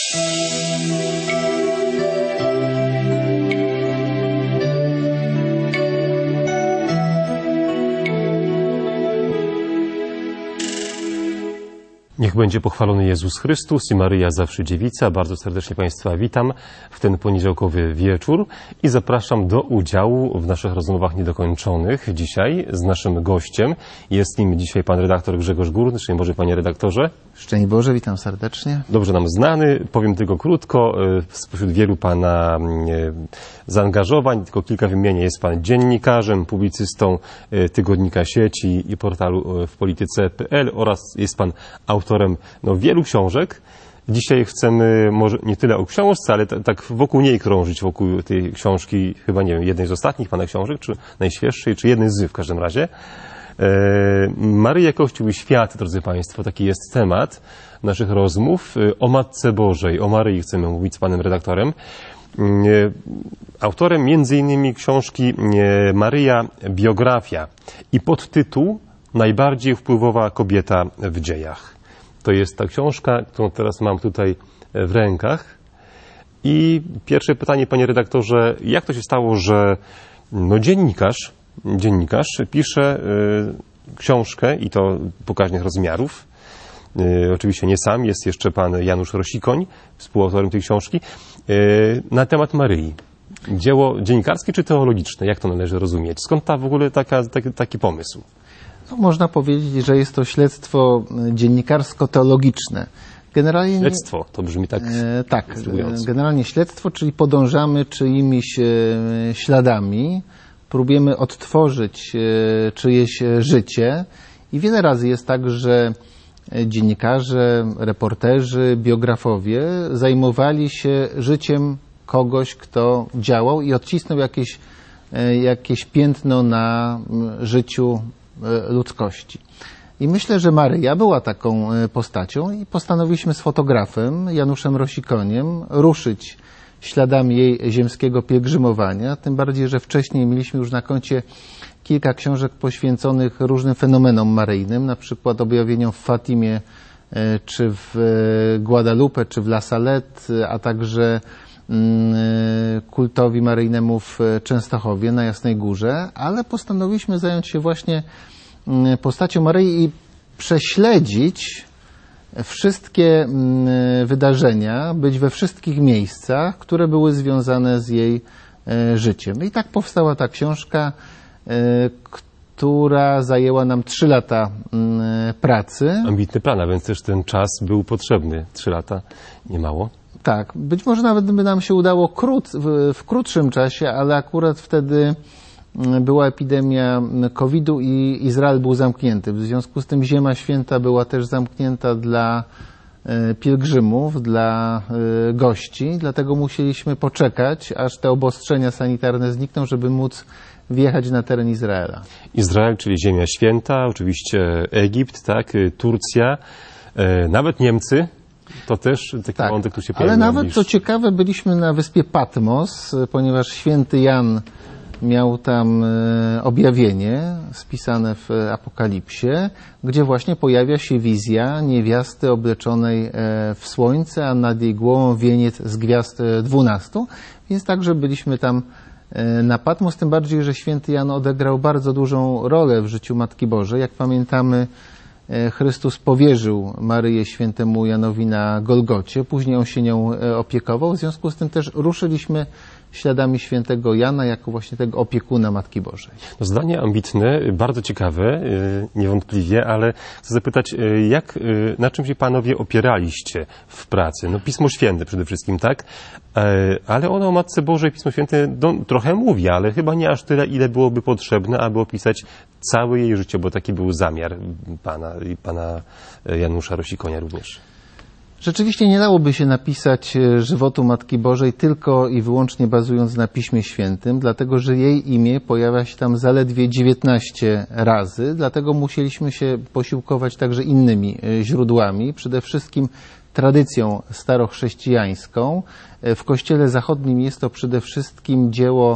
Niech będzie pochwalony Jezus Chrystus i Maryja zawsze dziewica. Bardzo serdecznie Państwa witam w ten poniedziałkowy wieczór i zapraszam do udziału w naszych rozmowach niedokończonych dzisiaj z naszym gościem. Jest nim dzisiaj pan redaktor Grzegorz Górny. Szczęść Boże, panie redaktorze. Szczęść Boże, witam serdecznie. Dobrze nam znany, powiem tylko krótko, spośród wielu pana zaangażowań, tylko kilka wymienię. Jest pan dziennikarzem, publicystą tygodnika Sieci i portalu w polityce.pl oraz jest pan autorem wielu książek. Dzisiaj chcemy może nie tyle o książce, ale tak wokół niej krążyć, wokół tej książki, chyba nie wiem, jednej z ostatnich pana książek, czy najświeższej, czy jednej z w każdym razie. Maryja, Kościół i świat, drodzy Państwo, taki jest temat naszych rozmów. O Matce Bożej, o Maryi chcemy mówić z panem redaktorem. Autorem między innymi książki Maryja, biografia i podtytuł Najbardziej wpływowa kobieta w dziejach. To jest ta książka, którą teraz mam tutaj w rękach. I pierwsze pytanie, panie redaktorze, jak to się stało, że dziennikarz pisze książkę i to pokaźnych rozmiarów. Oczywiście nie sam, jest jeszcze pan Janusz Rosikoń, współautorem tej książki, na temat Maryi. Dzieło dziennikarskie czy teologiczne? Jak to należy rozumieć? Skąd w ogóle taki pomysł? No, można powiedzieć, że jest to śledztwo dziennikarsko-teologiczne. Generalnie, śledztwo, to brzmi tak. Tak, generalnie śledztwo, czyli podążamy czyimiś śladami, próbujemy odtworzyć czyjeś życie i wiele razy jest tak, że dziennikarze, reporterzy, biografowie zajmowali się życiem kogoś, kto działał i odcisnął jakieś piętno na życiu ludzkości. I myślę, że Maryja była taką postacią i postanowiliśmy z fotografem Januszem Rosikoniem ruszyć śladami jej ziemskiego pielgrzymowania, tym bardziej, że wcześniej mieliśmy już na koncie kilka książek poświęconych różnym fenomenom maryjnym, na przykład objawieniom w Fatimie, czy w Guadalupe, czy w La Salette, a także kultowi maryjnemu w Częstochowie na Jasnej Górze, ale postanowiliśmy zająć się właśnie postacią Maryi i prześledzić wszystkie wydarzenia, być we wszystkich miejscach, które były związane z jej życiem. I tak powstała ta książka, która zajęła nam 3 lata pracy. Ambitny plan, a więc też ten czas był potrzebny. 3 lata, nie mało. Tak, być może nawet by nam się udało w krótszym czasie, ale akurat wtedy była epidemia COVID-u i Izrael był zamknięty. W związku z tym Ziemia Święta była też zamknięta dla pielgrzymów, dla gości, dlatego musieliśmy poczekać, aż te obostrzenia sanitarne znikną, żeby móc wjechać na teren Izraela. Izrael, czyli Ziemia Święta, oczywiście Egipt, tak, Turcja, nawet Niemcy. To też taki wątek tu się pojawił. Ale nawet, co ciekawe, byliśmy na wyspie Patmos, ponieważ święty Jan miał tam objawienie spisane w Apokalipsie, gdzie właśnie pojawia się wizja niewiasty obleczonej w słońce, a nad jej głową wieniec z gwiazd 12. Więc także byliśmy tam na Patmos, tym bardziej, że święty Jan odegrał bardzo dużą rolę w życiu Matki Bożej. Jak pamiętamy, Chrystus powierzył Maryję świętemu Janowi na Golgocie, później on się nią opiekował, w związku z tym też ruszyliśmy śladami świętego Jana jako właśnie tego opiekuna Matki Bożej. No, zdanie ambitne, bardzo ciekawe, niewątpliwie, ale chcę zapytać, na czym się panowie opieraliście w pracy? No, Pismo Święte przede wszystkim, tak? Ale ono o Matce Bożej, Pismo Święte trochę mówi, ale chyba nie aż tyle, ile byłoby potrzebne, aby opisać całe jej życie, bo taki był zamiar pana Janusza Rosikonia również. Rzeczywiście nie dałoby się napisać żywotu Matki Bożej tylko i wyłącznie bazując na Piśmie Świętym, dlatego że jej imię pojawia się tam zaledwie 19 razy, dlatego musieliśmy się posiłkować także innymi źródłami, przede wszystkim tradycją starochrześcijańską. W Kościele Zachodnim jest to przede wszystkim dzieło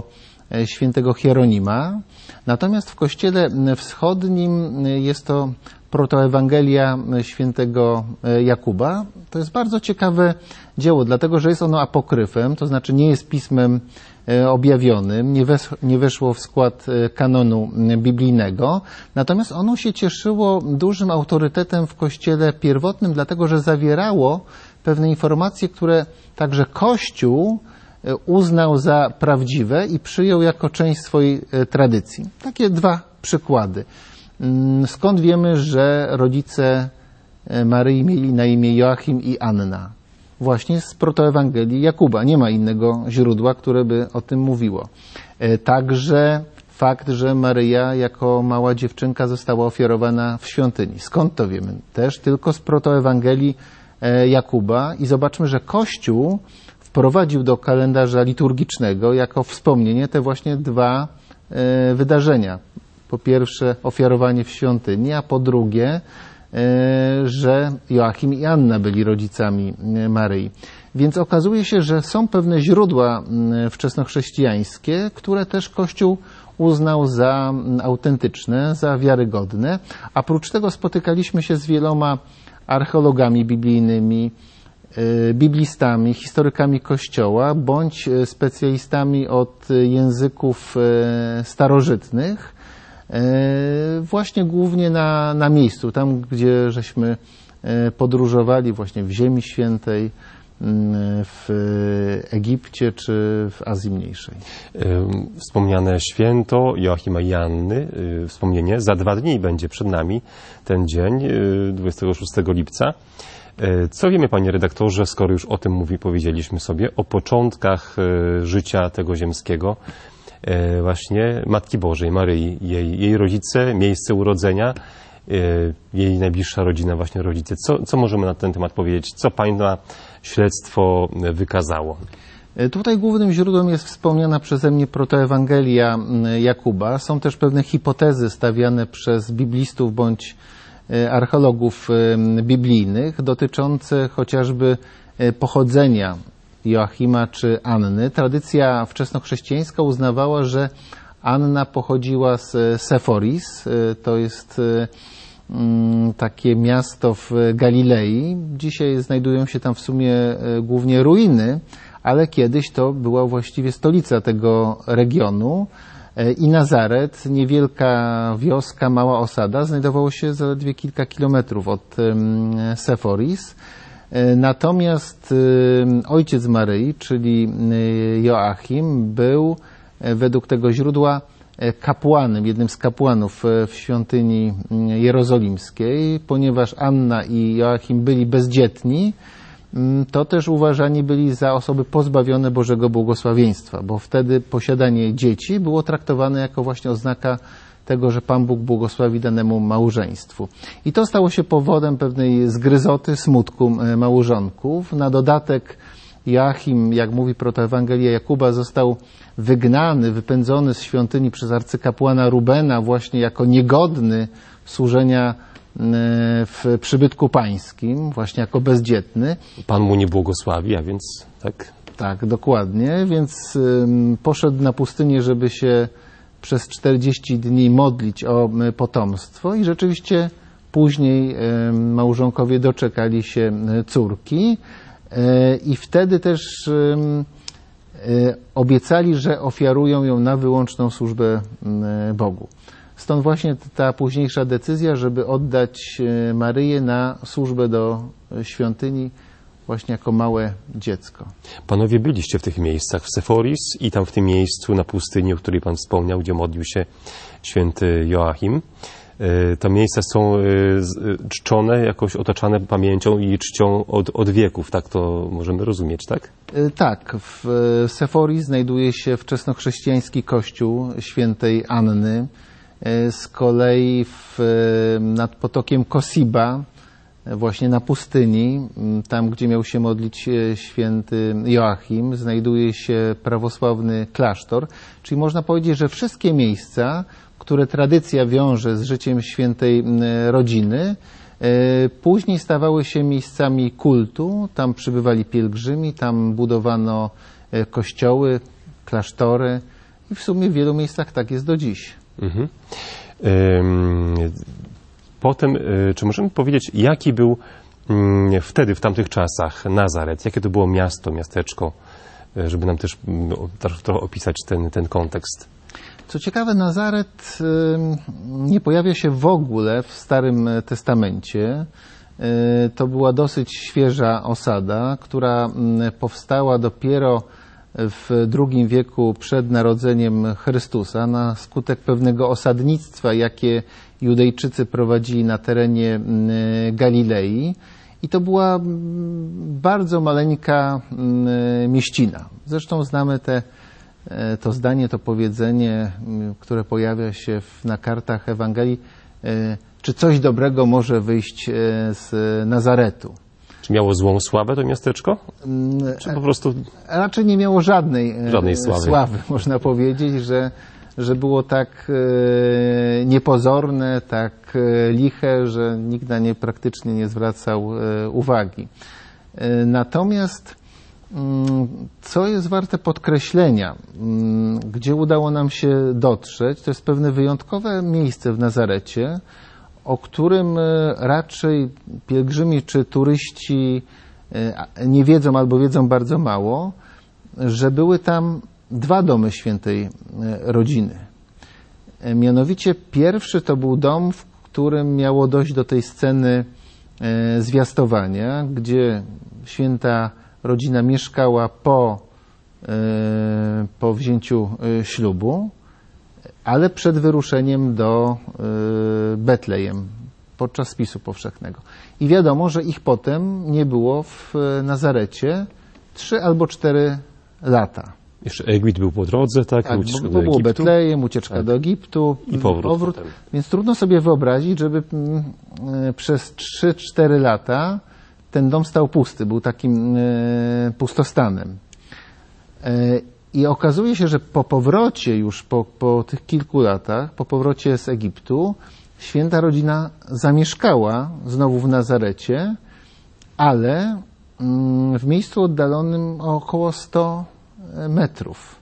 świętego Hieronima. Natomiast w kościele wschodnim jest to protoewangelia świętego Jakuba. To jest bardzo ciekawe dzieło, dlatego że jest ono apokryfem, to znaczy nie jest pismem objawionym, nie weszło w skład kanonu biblijnego. Natomiast ono się cieszyło dużym autorytetem w kościele pierwotnym, dlatego że zawierało pewne informacje, które także Kościół uznał za prawdziwe i przyjął jako część swojej tradycji. Takie dwa przykłady. Skąd wiemy, że rodzice Maryi mieli na imię Joachim i Anna? Właśnie z protoewangelii Jakuba. Nie ma innego źródła, które by o tym mówiło. Także fakt, że Maryja jako mała dziewczynka została ofiarowana w świątyni. Skąd to wiemy? Też tylko z protoewangelii Jakuba. I zobaczmy, że Kościół wprowadził do kalendarza liturgicznego jako wspomnienie te właśnie dwa wydarzenia. Po pierwsze ofiarowanie w świątyni, a po drugie, że Joachim i Anna byli rodzicami Maryi. Więc okazuje się, że są pewne źródła wczesnochrześcijańskie, które też Kościół uznał za autentyczne, za wiarygodne. A prócz tego spotykaliśmy się z wieloma archeologami biblijnymi, biblistami, historykami Kościoła, bądź specjalistami od języków starożytnych, właśnie głównie na miejscu, tam gdzie żeśmy podróżowali, właśnie w Ziemi Świętej, w Egipcie czy w Azji Mniejszej. Wspomniane święto Joachima i Anny, wspomnienie, za 2 dni będzie przed nami ten dzień, 26 lipca. Co wiemy, panie redaktorze, skoro już o tym powiedzieliśmy sobie, o początkach życia tego ziemskiego, właśnie Matki Bożej, Maryi, jej rodzice, miejsce urodzenia, jej najbliższa rodzina, właśnie rodzice. Co możemy na ten temat powiedzieć? Co pana śledztwo wykazało? Tutaj głównym źródłem jest wspomniana przeze mnie protoewangelia Jakuba. Są też pewne hipotezy stawiane przez biblistów bądź archeologów biblijnych dotyczące chociażby pochodzenia Joachima czy Anny. Tradycja wczesnochrześcijańska uznawała, że Anna pochodziła z Seforis. To jest takie miasto w Galilei. Dzisiaj znajdują się tam w sumie głównie ruiny, ale kiedyś to była właściwie stolica tego regionu. I Nazaret, niewielka wioska, mała osada, znajdowało się zaledwie kilka kilometrów od Seforis. Natomiast ojciec Maryi, czyli Joachim, był według tego źródła kapłanem, jednym z kapłanów w świątyni jerozolimskiej. Ponieważ Anna i Joachim byli bezdzietni, to też uważani byli za osoby pozbawione Bożego błogosławieństwa, bo wtedy posiadanie dzieci było traktowane jako właśnie oznaka tego, że Pan Bóg błogosławi danemu małżeństwu. I to stało się powodem pewnej zgryzoty, smutku małżonków. Na dodatek Joachim, jak mówi protoewangelia Jakuba, został wygnany, wypędzony z świątyni przez arcykapłana Rubena właśnie jako niegodny służenia w przybytku pańskim, właśnie jako bezdzietny. Pan mu nie błogosławi, a więc tak? Tak, dokładnie. Więc poszedł na pustynię, żeby się przez 40 dni modlić o potomstwo i rzeczywiście później małżonkowie doczekali się córki i wtedy też obiecali, że ofiarują ją na wyłączną służbę Bogu. Stąd właśnie ta późniejsza decyzja, żeby oddać Maryję na służbę do świątyni właśnie jako małe dziecko. Panowie byliście w tych miejscach, w Seforis i tam w tym miejscu na pustyni, o której pan wspomniał, gdzie modlił się święty Joachim. Te miejsca są czczone, jakoś otaczane pamięcią i czcią od wieków, tak to możemy rozumieć, tak? Tak, w Seforis znajduje się wczesnochrześcijański kościół świętej Anny. Z kolei nad potokiem Kosiba, właśnie na pustyni, tam gdzie miał się modlić święty Joachim, znajduje się prawosławny klasztor. Czyli można powiedzieć, że wszystkie miejsca, które tradycja wiąże z życiem świętej rodziny, później stawały się miejscami kultu. Tam przybywali pielgrzymi, tam budowano kościoły, klasztory i w sumie w wielu miejscach tak jest do dziś. Mhm. Potem, czy możemy powiedzieć, jaki był wtedy, w tamtych czasach Nazaret? Jakie to było miasto, miasteczko, żeby nam też trochę opisać ten kontekst? Co ciekawe, Nazaret nie pojawia się w ogóle w Starym Testamencie. To była dosyć świeża osada, która powstała dopiero w II wieku przed narodzeniem Chrystusa na skutek pewnego osadnictwa, jakie Judejczycy prowadzili na terenie Galilei. I to była bardzo maleńka mieścina. Zresztą znamy to zdanie, to powiedzenie, które pojawia się na kartach Ewangelii, czy coś dobrego może wyjść z Nazaretu. Czy miało złą sławę to miasteczko? Czy po prostu... Raczej nie miało żadnej sławy, można powiedzieć, że było tak niepozorne, tak liche, że nikt na nie praktycznie nie zwracał uwagi. Natomiast co jest warte podkreślenia, gdzie udało nam się dotrzeć, to jest pewne wyjątkowe miejsce w Nazarecie, o którym raczej pielgrzymi czy turyści nie wiedzą albo wiedzą bardzo mało, że były tam 2 domy świętej rodziny. Mianowicie pierwszy to był dom, w którym miało dojść do tej sceny zwiastowania, gdzie święta rodzina mieszkała po wzięciu ślubu, ale przed wyruszeniem do Betlejem podczas spisu powszechnego. I wiadomo, że ich potem nie było w Nazarecie 3 albo 4 lata. Jeszcze Egipt był po drodze, tak? Tak, bo było Betlejem, ucieczka do Egiptu i powrót. Więc trudno sobie wyobrazić, żeby przez 3-4 lata ten dom stał pusty, był takim pustostanem. I okazuje się, że po powrocie już, po tych kilku latach, po powrocie z Egiptu, święta rodzina zamieszkała znowu w Nazarecie, ale w miejscu oddalonym o około 100 metrów.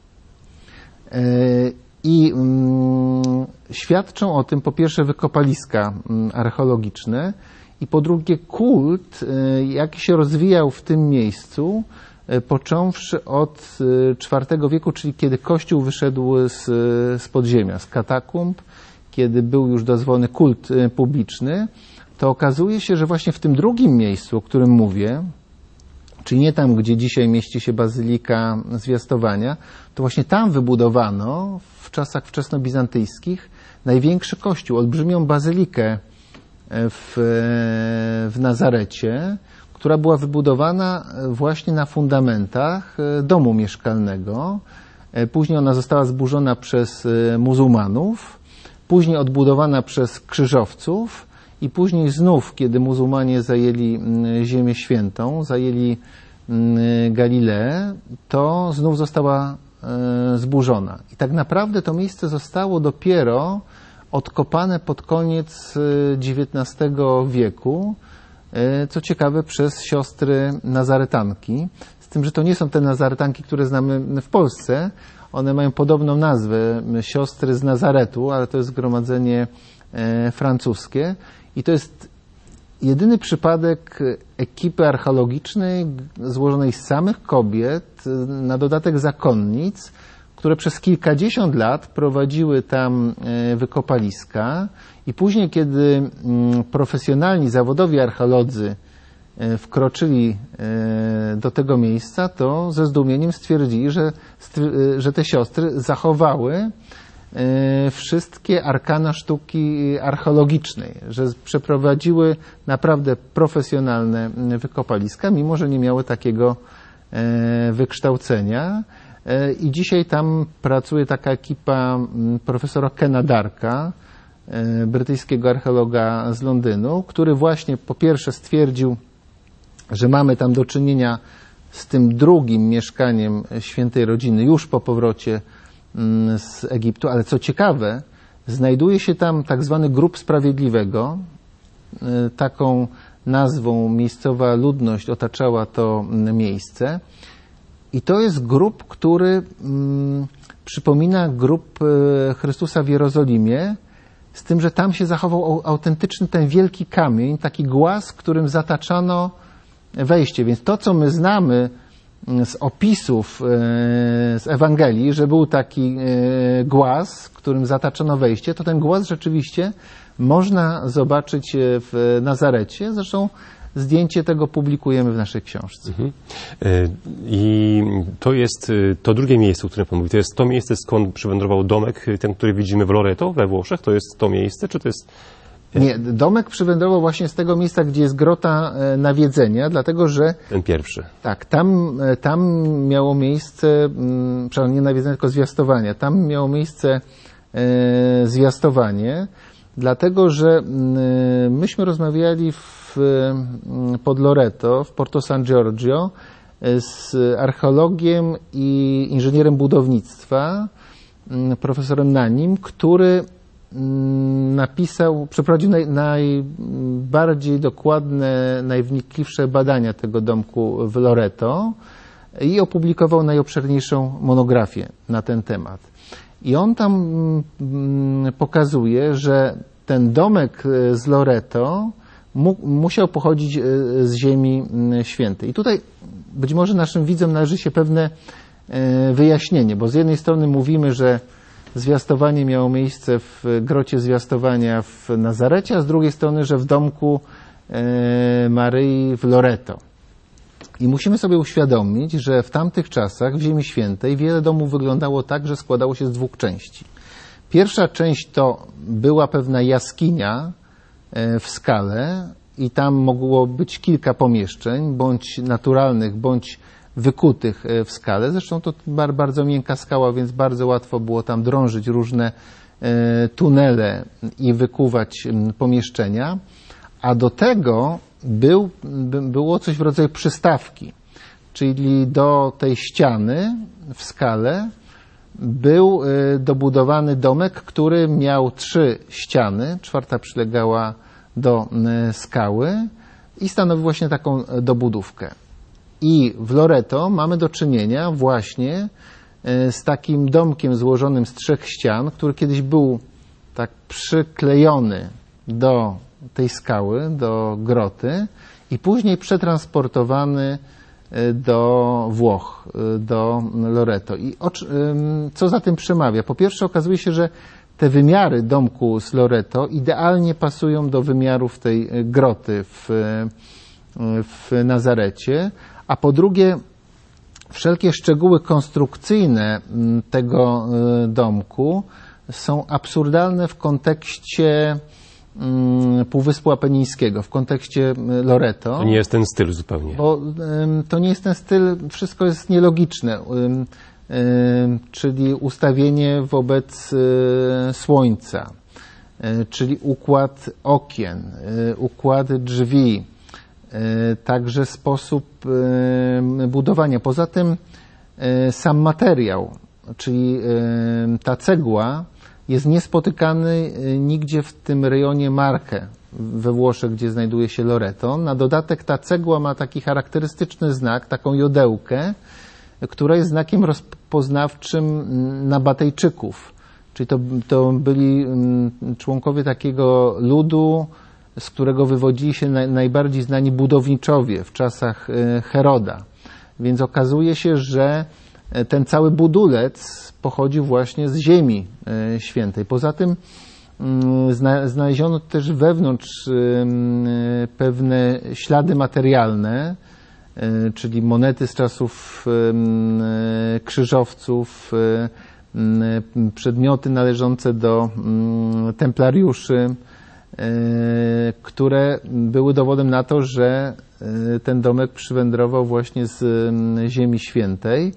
I świadczą o tym po pierwsze wykopaliska archeologiczne i po drugie kult, jaki się rozwijał w tym miejscu, począwszy od IV wieku, czyli kiedy Kościół wyszedł z podziemia, z katakumb, kiedy był już dozwolony kult publiczny, to okazuje się, że właśnie w tym drugim miejscu, o którym mówię, czyli nie tam, gdzie dzisiaj mieści się Bazylika Zwiastowania, to właśnie tam wybudowano w czasach wczesnobizantyjskich największy kościół, olbrzymią bazylikę w Nazarecie, która była wybudowana właśnie na fundamentach domu mieszkalnego. Później ona została zburzona przez muzułmanów, później odbudowana przez krzyżowców i później znów, kiedy muzułmanie zajęli Ziemię Świętą, zajęli Galileę, to znów została zburzona. I tak naprawdę to miejsce zostało dopiero odkopane pod koniec XIX wieku, co ciekawe przez siostry nazaretanki, z tym, że to nie są te nazaretanki, które znamy w Polsce. One mają podobną nazwę, siostry z Nazaretu, ale to jest zgromadzenie francuskie i to jest jedyny przypadek ekipy archeologicznej złożonej z samych kobiet, na dodatek zakonnic, które przez kilkadziesiąt lat prowadziły tam wykopaliska i później, kiedy profesjonalni, zawodowi archeolodzy wkroczyli do tego miejsca, to ze zdumieniem stwierdzili, że te siostry zachowały wszystkie arkana sztuki archeologicznej, że przeprowadziły naprawdę profesjonalne wykopaliska, mimo że nie miały takiego wykształcenia. I dzisiaj tam pracuje taka ekipa profesora Kena Darka, brytyjskiego archeologa z Londynu, który właśnie po pierwsze stwierdził, że mamy tam do czynienia z tym drugim mieszkaniem świętej rodziny już po powrocie z Egiptu, ale co ciekawe, znajduje się tam tak zwany Grób Sprawiedliwego. Taką nazwą miejscowa ludność otaczała to miejsce. I to jest grób, który przypomina grób Chrystusa w Jerozolimie, z tym, że tam się zachował autentyczny ten wielki kamień, taki głaz, którym zataczano wejście. Więc to, co my znamy z opisów z Ewangelii, że był taki głaz, którym zataczono wejście, to ten głaz rzeczywiście można zobaczyć w Nazarecie. Zresztą zdjęcie tego publikujemy w naszej książce. I to jest to drugie miejsce, o którym Pan mówi. To jest to miejsce, skąd przywędrował domek, ten, który widzimy w Loreto we Włoszech. To jest to miejsce, czy to jest... Nie, domek przywędrował właśnie z tego miejsca, gdzie jest grota nawiedzenia, dlatego że... Ten pierwszy. Tak, tam miało miejsce, przepraszam, nie nawiedzenia, tylko zwiastowania. Tam miało miejsce zwiastowanie, dlatego że myśmy rozmawiali pod Loreto, w Porto San Giorgio, z archeologiem i inżynierem budownictwa, profesorem Nanim, który przeprowadził najbardziej dokładne, najwnikliwsze badania tego domku w Loreto i opublikował najobszerniejszą monografię na ten temat. I on tam pokazuje, że ten domek z Loreto musiał pochodzić z Ziemi Świętej. I tutaj być może naszym widzom należy się pewne wyjaśnienie, bo z jednej strony mówimy, że zwiastowanie miało miejsce w grocie zwiastowania w Nazarecie, a z drugiej strony, że w domku Maryi w Loreto. I musimy sobie uświadomić, że w tamtych czasach w Ziemi Świętej wiele domów wyglądało tak, że składało się z dwóch części. Pierwsza część to była pewna jaskinia w skale i tam mogło być kilka pomieszczeń, bądź naturalnych, bądź wykutych w skale. Zresztą to bardzo miękka skała, więc bardzo łatwo było tam drążyć różne tunele i wykuwać pomieszczenia. A do tego było coś w rodzaju przystawki, czyli do tej ściany w skale był dobudowany domek, który miał 3 ściany, 4. przylegała do skały i stanowił właśnie taką dobudówkę. I w Loreto mamy do czynienia właśnie z takim domkiem złożonym z 3 ścian, który kiedyś był tak przyklejony do tej skały, do groty i później przetransportowany do Włoch, do Loreto. I co za tym przemawia? Po pierwsze okazuje się, że te wymiary domku z Loreto idealnie pasują do wymiarów tej groty w Nazarecie, a po drugie wszelkie szczegóły konstrukcyjne tego domku są absurdalne w kontekście Półwyspu Apenińskiego, w kontekście Loreto. To nie jest ten styl zupełnie. Bo to nie jest ten styl, wszystko jest nielogiczne, czyli ustawienie wobec słońca, czyli układ okien, układ drzwi, także sposób budowania. Poza tym sam materiał, czyli ta cegła jest niespotykany nigdzie w tym rejonie Marche we Włoszech, gdzie znajduje się Loreto. Na dodatek ta cegła ma taki charakterystyczny znak, taką jodełkę, która jest znakiem rozpoznawczym Nabatejczyków. Czyli to byli członkowie takiego ludu, z którego wywodzili się najbardziej znani budowniczowie w czasach Heroda. Więc okazuje się, że ten cały budulec pochodził właśnie z Ziemi Świętej. Poza tym znaleziono też wewnątrz pewne ślady materialne, czyli monety z czasów krzyżowców, przedmioty należące do templariuszy, które były dowodem na to, że ten domek przywędrował właśnie z Ziemi Świętej.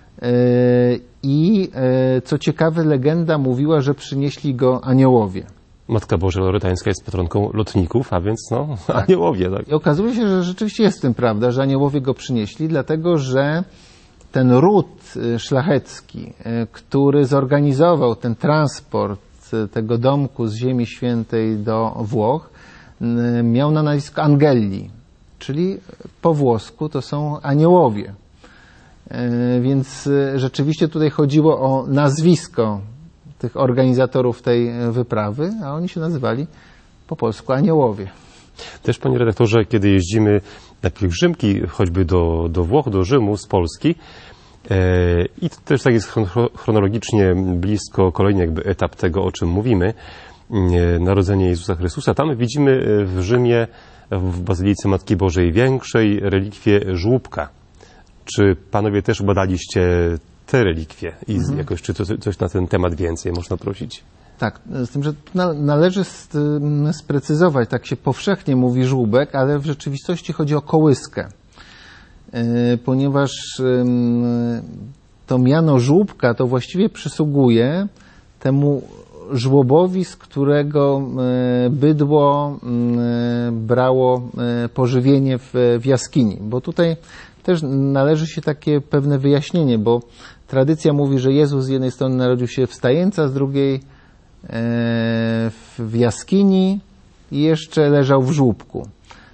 I co ciekawe, legenda mówiła, że przynieśli go aniołowie. Matka Boża Loretańska jest patronką lotników, a więc tak. Aniołowie. Tak. I okazuje się, że rzeczywiście jest w tym prawda, że aniołowie go przynieśli, dlatego że ten ród szlachecki, który zorganizował ten transport tego domku z Ziemi Świętej do Włoch, miał na nazwisko Angeli, czyli po włosku to są aniołowie. Więc rzeczywiście tutaj chodziło o nazwisko tych organizatorów tej wyprawy, a oni się nazywali po polsku aniołowie. Też, panie redaktorze, kiedy jeździmy na pielgrzymki, choćby do Włoch, do Rzymu z Polski, i to też tak jest chronologicznie blisko kolejny jakby etap tego, o czym mówimy, narodzenie Jezusa Chrystusa, tam widzimy w Rzymie, w Bazylice Matki Bożej Większej, relikwię żłóbka. Czy panowie też badaliście te relikwie i jakoś, czy coś na ten temat więcej można prosić? Tak, z tym, że należy sprecyzować, tak się powszechnie mówi żłóbek, ale w rzeczywistości chodzi o kołyskę. Ponieważ to miano żłóbka to właściwie przysługuje temu żłobowi, z którego bydło brało pożywienie w jaskini. Bo tutaj też należy się takie pewne wyjaśnienie, bo tradycja mówi, że Jezus z jednej strony narodził się w stajence, z drugiej w jaskini i jeszcze leżał w żłóbku.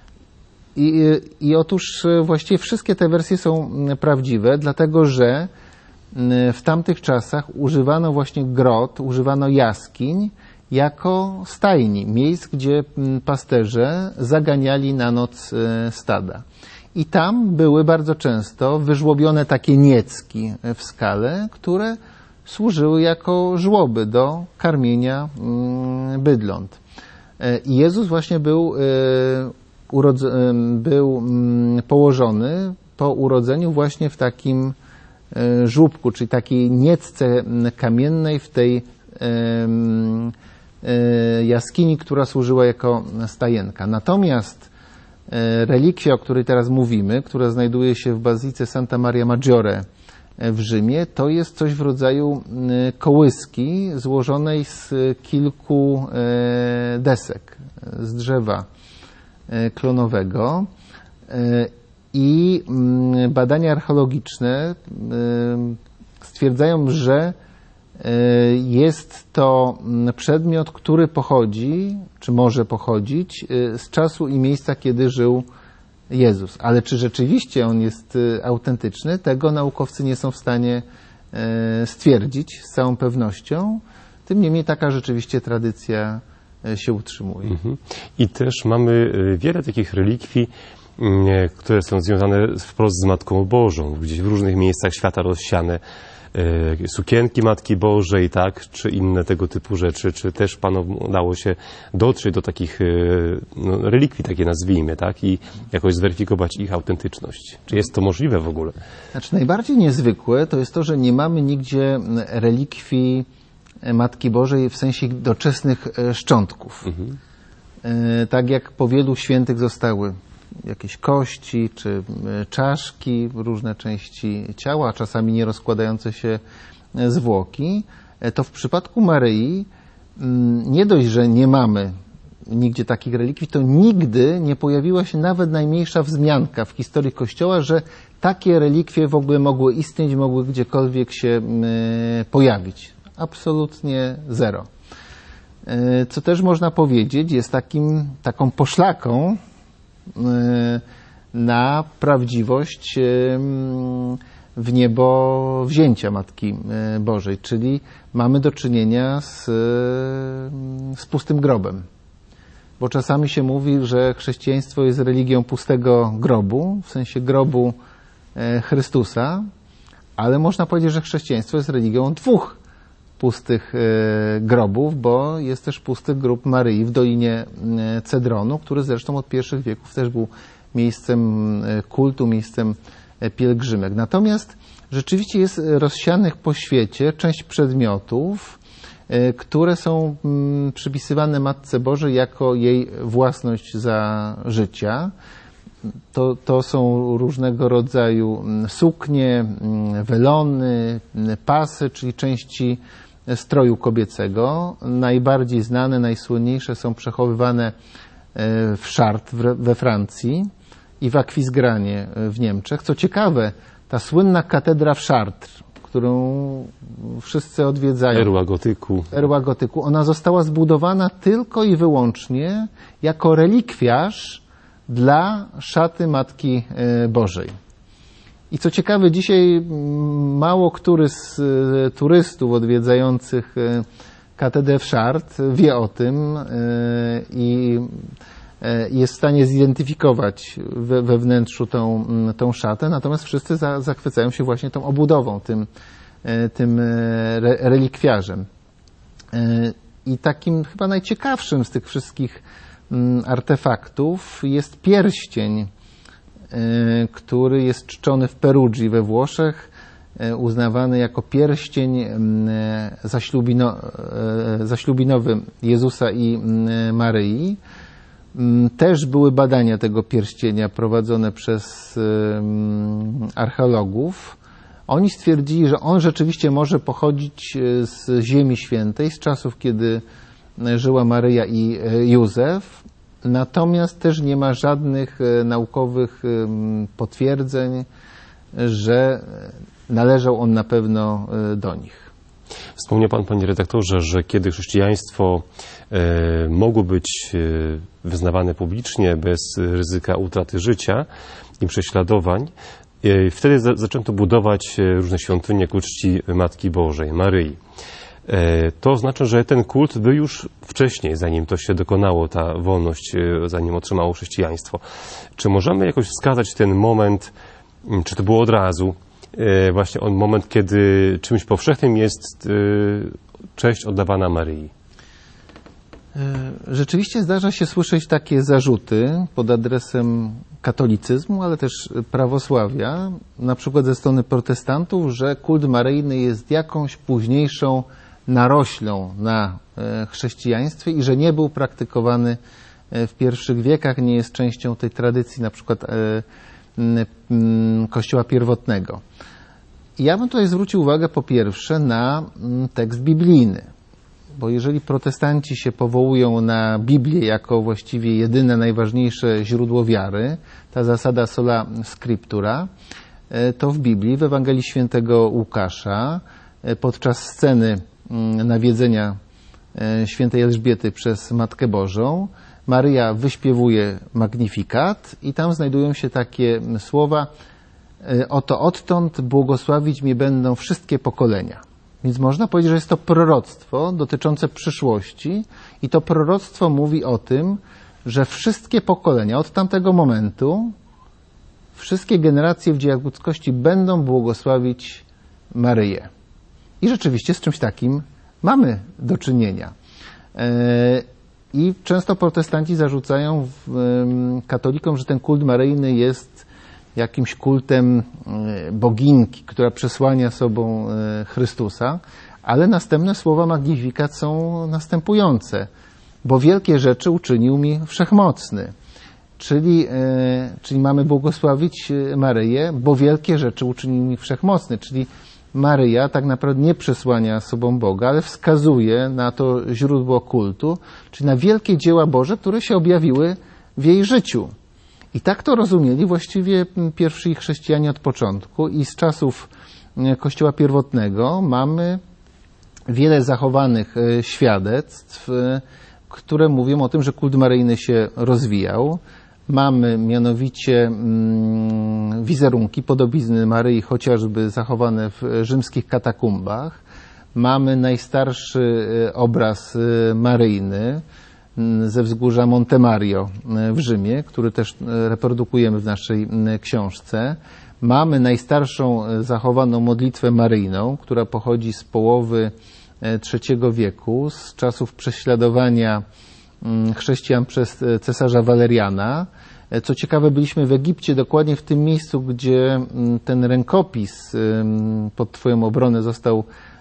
I otóż właściwie wszystkie te wersje są prawdziwe, dlatego że w tamtych czasach używano właśnie grot, używano jaskiń jako stajni, miejsc, gdzie pasterze zaganiali na noc stada. I tam były bardzo często wyżłobione takie niecki w skale, które służyły jako żłoby do karmienia bydląt. I Jezus właśnie był położony po urodzeniu właśnie w takim żłóbku, czyli takiej niecce kamiennej w tej jaskini, która służyła jako stajenka. Natomiast relikwia, o której teraz mówimy, która znajduje się w Bazylice Santa Maria Maggiore w Rzymie, to jest coś w rodzaju kołyski złożonej z kilku desek z drzewa klonowego i badania archeologiczne stwierdzają, że jest to przedmiot, który pochodzi, czy może pochodzić z czasu i miejsca, kiedy żył Jezus. Ale czy rzeczywiście on jest autentyczny, tego naukowcy nie są w stanie stwierdzić z całą pewnością. Tym niemniej taka rzeczywiście tradycja się utrzymuje. I też mamy wiele takich relikwii, które są związane wprost z Matką Bożą, gdzieś w różnych miejscach świata rozsiane. Sukienki Matki Bożej, tak, czy inne tego typu rzeczy, czy też Panom udało się dotrzeć do takich relikwii, takie nazwijmy, tak, i jakoś zweryfikować ich autentyczność. Czy jest to możliwe w ogóle? Znaczy, najbardziej niezwykłe to jest to, że nie mamy nigdzie relikwii Matki Bożej w sensie doczesnych szczątków. Tak jak po wielu świętych zostały jakieś kości czy czaszki, różne części ciała, czasami nierozkładające się zwłoki, to w przypadku Maryi nie dość, że nie mamy nigdzie takich relikwii, to nigdy nie pojawiła się nawet najmniejsza wzmianka w historii Kościoła, że takie relikwie w ogóle mogły istnieć, mogły gdziekolwiek się pojawić. Absolutnie zero. Co też można powiedzieć, jest taką poszlaką na prawdziwość w niebo wzięcia Matki Bożej, czyli mamy do czynienia z pustym grobem. Bo czasami się mówi, że chrześcijaństwo jest religią pustego grobu, w sensie grobu Chrystusa, ale można powiedzieć, że chrześcijaństwo jest religią dwóch pustych grobów, bo jest też pusty grób Maryi w Dolinie Cedronu, który zresztą od pierwszych wieków też był miejscem kultu, miejscem pielgrzymek. Natomiast rzeczywiście jest rozsianych po świecie część przedmiotów, które są przypisywane Matce Bożej jako jej własność za życia. To są różnego rodzaju suknie, welony, pasy, czyli części stroju kobiecego. Najbardziej znane, najsłynniejsze są przechowywane w Chartres we Francji i w Aquisgranie w Niemczech. Co ciekawe, ta słynna katedra w Chartres, którą wszyscy odwiedzają, Perła gotyku, ona została zbudowana tylko i wyłącznie jako relikwiarz dla szaty Matki Bożej. I co ciekawe, dzisiaj mało który z turystów odwiedzających katedrę w Chartres wie o tym i jest w stanie zidentyfikować we wnętrzu tą szatę, natomiast wszyscy zachwycają się właśnie tą obudową, tym relikwiarzem. I takim chyba najciekawszym z tych wszystkich artefaktów jest pierścień, który jest czczony w Perugii we Włoszech, uznawany jako pierścień zaślubinowy Jezusa i Maryi. Też były badania tego pierścienia prowadzone przez archeologów. Oni stwierdzili, że on rzeczywiście może pochodzić z Ziemi Świętej, z czasów, kiedy żyła Maryja i Józef. Natomiast też nie ma żadnych naukowych potwierdzeń, że należał on na pewno do nich. Wspomniał Pan, Panie redaktorze, że kiedy chrześcijaństwo mogło być wyznawane publicznie bez ryzyka utraty życia i prześladowań, wtedy zaczęto budować różne świątynie ku czci Matki Bożej, Maryi. To oznacza, że ten kult był już wcześniej, zanim to się dokonało, ta wolność, zanim otrzymało chrześcijaństwo. Czy możemy jakoś wskazać ten moment, czy to było od razu, właśnie moment, kiedy czymś powszechnym jest cześć oddawana Maryi? Rzeczywiście zdarza się słyszeć takie zarzuty pod adresem katolicyzmu, ale też prawosławia, na przykład ze strony protestantów, że kult maryjny jest jakąś późniejszą naroślą na chrześcijaństwie i że nie był praktykowany w pierwszych wiekach, nie jest częścią tej tradycji na przykład Kościoła pierwotnego. Ja bym tutaj zwrócił uwagę po pierwsze na tekst biblijny, bo jeżeli protestanci się powołują na Biblię jako właściwie jedyne, najważniejsze źródło wiary, ta zasada sola scriptura, to w Biblii, w Ewangelii Świętego Łukasza, podczas sceny nawiedzenia świętej Elżbiety przez Matkę Bożą, Maryja wyśpiewuje Magnifikat i tam znajdują się takie słowa: oto odtąd błogosławić mnie będą wszystkie pokolenia. Więc można powiedzieć, że jest to proroctwo dotyczące przyszłości i to proroctwo mówi o tym, że wszystkie pokolenia od tamtego momentu, wszystkie generacje w dziejach ludzkości będą błogosławić Maryję. I rzeczywiście z czymś takim mamy do czynienia. I często protestanci zarzucają katolikom, że ten kult maryjny jest jakimś kultem boginki, która przesłania sobą Chrystusa, ale następne słowa Magnifikat są następujące. Bo wielkie rzeczy uczynił mi Wszechmocny. Czyli mamy błogosławić Maryję, bo wielkie rzeczy uczynił mi Wszechmocny. Czyli Maryja tak naprawdę nie przesłania sobą Boga, ale wskazuje na to źródło kultu, czyli na wielkie dzieła Boże, które się objawiły w jej życiu. I tak to rozumieli właściwie pierwsi chrześcijanie od początku i z czasów Kościoła pierwotnego mamy wiele zachowanych świadectw, które mówią o tym, że kult maryjny się rozwijał. Mamy mianowicie wizerunki, podobizny Maryi chociażby zachowane w rzymskich katakumbach. Mamy najstarszy obraz maryjny ze wzgórza Monte Mario w Rzymie, który też reprodukujemy w naszej książce. Mamy najstarszą zachowaną modlitwę maryjną, która pochodzi z połowy III wieku, z czasów prześladowania chrześcijan przez cesarza Waleriana. Co ciekawe, byliśmy w Egipcie, dokładnie w tym miejscu, gdzie ten rękopis pod Twoją obronę został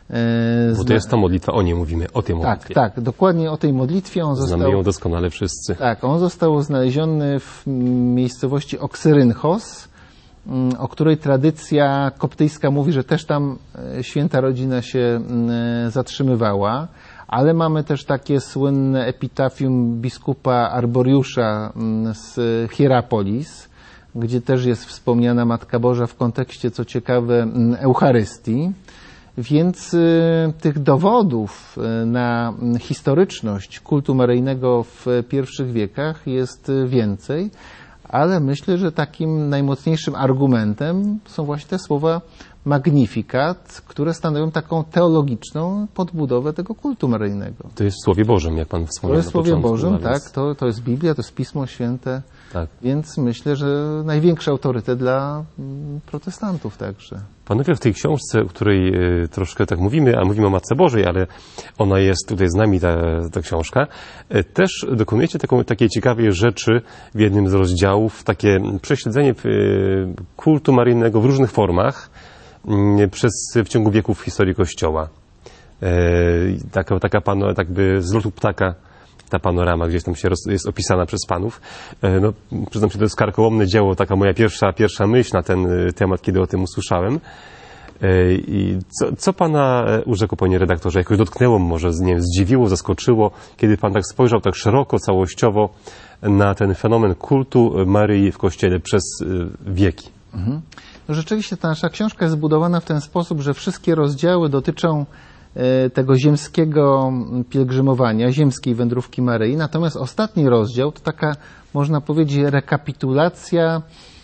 bo to jest ta modlitwa, o niej mówimy, o tej modlitwie. Tak, dokładnie o tej modlitwie. Znamy ją doskonale wszyscy. Tak, on został znaleziony w miejscowości Oksyrynchos, o której tradycja koptyjska mówi, że też tam święta rodzina się zatrzymywała, ale mamy też takie słynne epitafium biskupa Arboriusza z Hierapolis, gdzie też jest wspomniana Matka Boża w kontekście, co ciekawe, Eucharystii. Więc tych dowodów na historyczność kultu maryjnego w pierwszych wiekach jest więcej, ale myślę, że takim najmocniejszym argumentem są właśnie te słowa Magnificat, które stanowią taką teologiczną podbudowę tego kultu maryjnego. To jest w Słowie Bożym, jak Pan wspomniał. To jest w Słowie Bożym, więc... tak, to jest Biblia, to jest Pismo Święte, tak. Więc myślę, że największy autorytet dla protestantów także. Panowie, w tej książce, o której troszkę tak mówimy, a mówimy o Matce Bożej, ale ona jest tutaj z nami, ta książka, też dokonujecie takiej ciekawej rzeczy w jednym z rozdziałów, takie prześledzenie kultu maryjnego w różnych formach w ciągu wieków w historii Kościoła. Taka jakby z lotu ptaka, ta panorama gdzieś tam jest opisana przez panów. No, przyznam się, to jest karkołomne dzieło, taka moja pierwsza myśl na ten temat, kiedy o tym usłyszałem. I co pana urzekło, panie redaktorze, jakoś dotknęło, może nie wiem, zdziwiło, zaskoczyło, kiedy pan tak spojrzał tak szeroko, całościowo na ten fenomen kultu Maryi w Kościele przez wieki? No rzeczywiście ta nasza książka jest zbudowana w ten sposób, że wszystkie rozdziały dotyczą tego ziemskiego pielgrzymowania, ziemskiej wędrówki Maryi. Natomiast ostatni rozdział to taka, można powiedzieć, rekapitulacja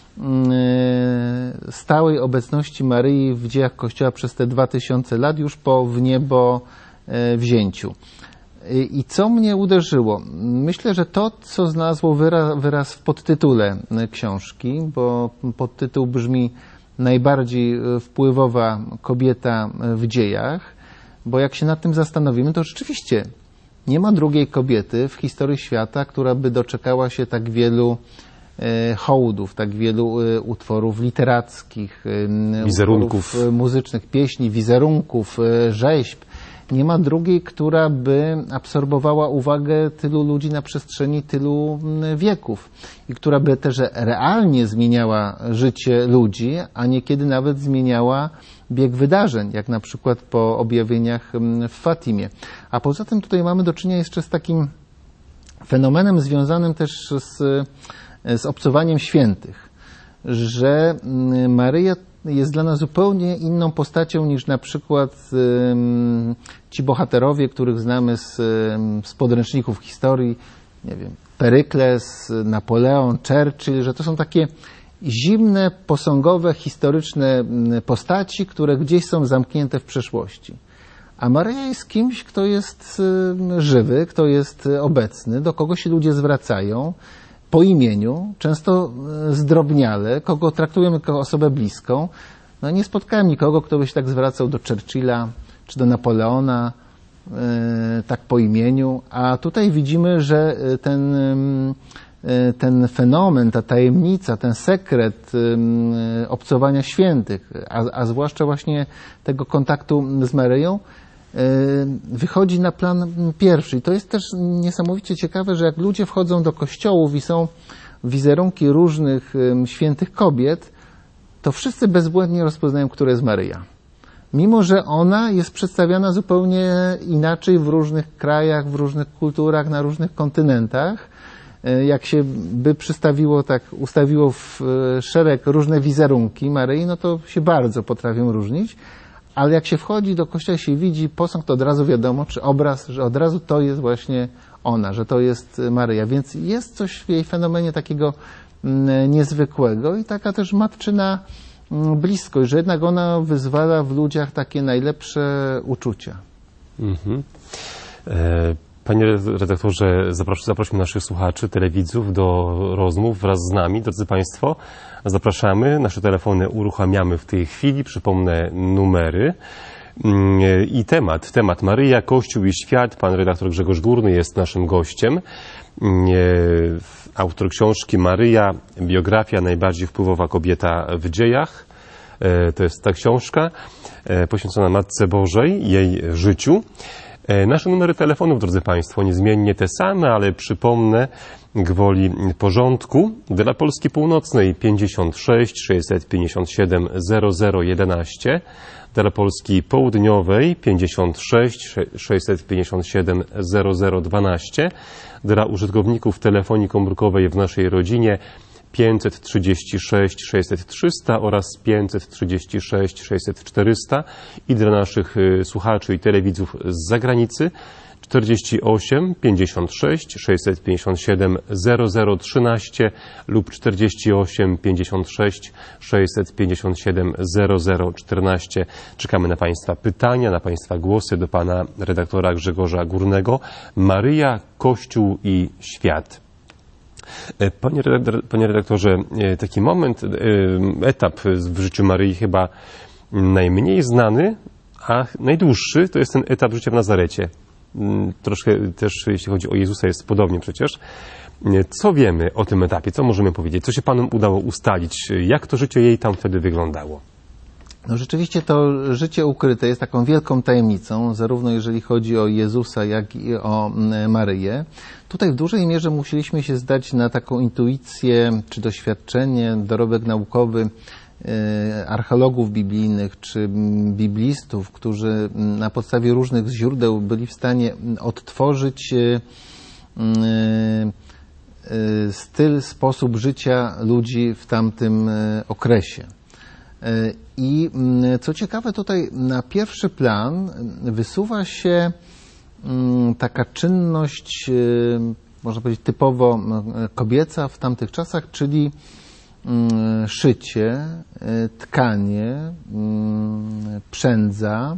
stałej obecności Maryi w dziejach Kościoła przez te 2000 lat już po w niebo wzięciu. I co mnie uderzyło? Myślę, że to, co znalazło wyraz w podtytule książki, bo podtytuł brzmi Najbardziej wpływowa kobieta w dziejach, bo jak się nad tym zastanowimy, to rzeczywiście nie ma drugiej kobiety w historii świata, która by doczekała się tak wielu hołdów, tak wielu utworów literackich, wizerunków utworów muzycznych, pieśni, wizerunków, rzeźb. Nie ma drugiej, która by absorbowała uwagę tylu ludzi na przestrzeni tylu wieków i która by też realnie zmieniała życie ludzi, a niekiedy nawet zmieniała bieg wydarzeń, jak na przykład po objawieniach w Fatimie. A poza tym tutaj mamy do czynienia jeszcze z takim fenomenem związanym też z obcowaniem świętych, że Maryja jest dla nas zupełnie inną postacią niż na przykład ci bohaterowie, których znamy z podręczników historii, nie wiem, Perykles, Napoleon, Churchill, że to są takie zimne, posągowe, historyczne postaci, które gdzieś są zamknięte w przeszłości. A Maryja jest kimś, kto jest żywy, kto jest obecny, do kogo się ludzie zwracają po imieniu, często zdrobniale, kogo traktujemy jako osobę bliską. No nie spotkałem nikogo, kto by się tak zwracał do Churchilla czy do Napoleona tak po imieniu, a tutaj widzimy, że ten fenomen, ta tajemnica, ten sekret obcowania świętych, a zwłaszcza właśnie tego kontaktu z Maryją, wychodzi na plan pierwszy. I to jest też niesamowicie ciekawe, że jak ludzie wchodzą do kościołów i są wizerunki różnych świętych kobiet, to wszyscy bezbłędnie rozpoznają, która jest Maryja. Mimo że ona jest przedstawiana zupełnie inaczej w różnych krajach, w różnych kulturach, na różnych kontynentach. Jak się by ustawiło w szereg różne wizerunki Maryi, no to się bardzo potrafią różnić. Ale jak się wchodzi do kościoła, się widzi posąg, to od razu wiadomo, czy obraz, że od razu to jest właśnie ona, że to jest Maryja. Więc jest coś w jej fenomenie takiego niezwykłego i taka też matczyna bliskość, że jednak ona wyzwala w ludziach takie najlepsze uczucia. Mhm. Panie redaktorze, zaprosimy naszych słuchaczy, telewidzów do rozmów wraz z nami. Drodzy Państwo, zapraszamy. Nasze telefony uruchamiamy w tej chwili. Przypomnę numery i temat Maryja, Kościół i świat. Pan redaktor Grzegorz Górny jest naszym gościem. Autor książki Maryja, biografia najbardziej wpływowa kobieta w dziejach. To jest ta książka poświęcona Matce Bożej, jej życiu. Nasze numery telefonów, drodzy Państwo, niezmiennie te same, ale przypomnę gwoli porządku. Dla Polski Północnej 56 657 0011, dla Polski Południowej 56 657 0012, dla użytkowników telefonii komórkowej w naszej rodzinie 536 600 300 oraz 536 600 400 i dla naszych słuchaczy i telewidzów z zagranicy 48 56 657 0013 lub 48 56 657 0014. Czekamy na Państwa pytania, na Państwa głosy do Pana redaktora Grzegorza Górnego. Maryja, Kościół i świat. Panie redaktorze, taki moment, etap w życiu Maryi chyba najmniej znany, a najdłuższy to jest ten etap życia w Nazarecie. Troszkę też, jeśli chodzi o Jezusa, jest podobnie przecież. Co wiemy o tym etapie? Co możemy powiedzieć? Co się Panom udało ustalić? Jak to życie jej tam wtedy wyglądało? No rzeczywiście to życie ukryte jest taką wielką tajemnicą, zarówno jeżeli chodzi o Jezusa, jak i o Maryję. Tutaj w dużej mierze musieliśmy się zdać na taką intuicję, czy doświadczenie, dorobek naukowy archeologów biblijnych, czy biblistów, którzy na podstawie różnych źródeł byli w stanie odtworzyć styl, sposób życia ludzi w tamtym okresie. I co ciekawe, tutaj na pierwszy plan wysuwa się taka czynność, można powiedzieć, typowo kobieca w tamtych czasach, czyli szycie, tkanie, przędza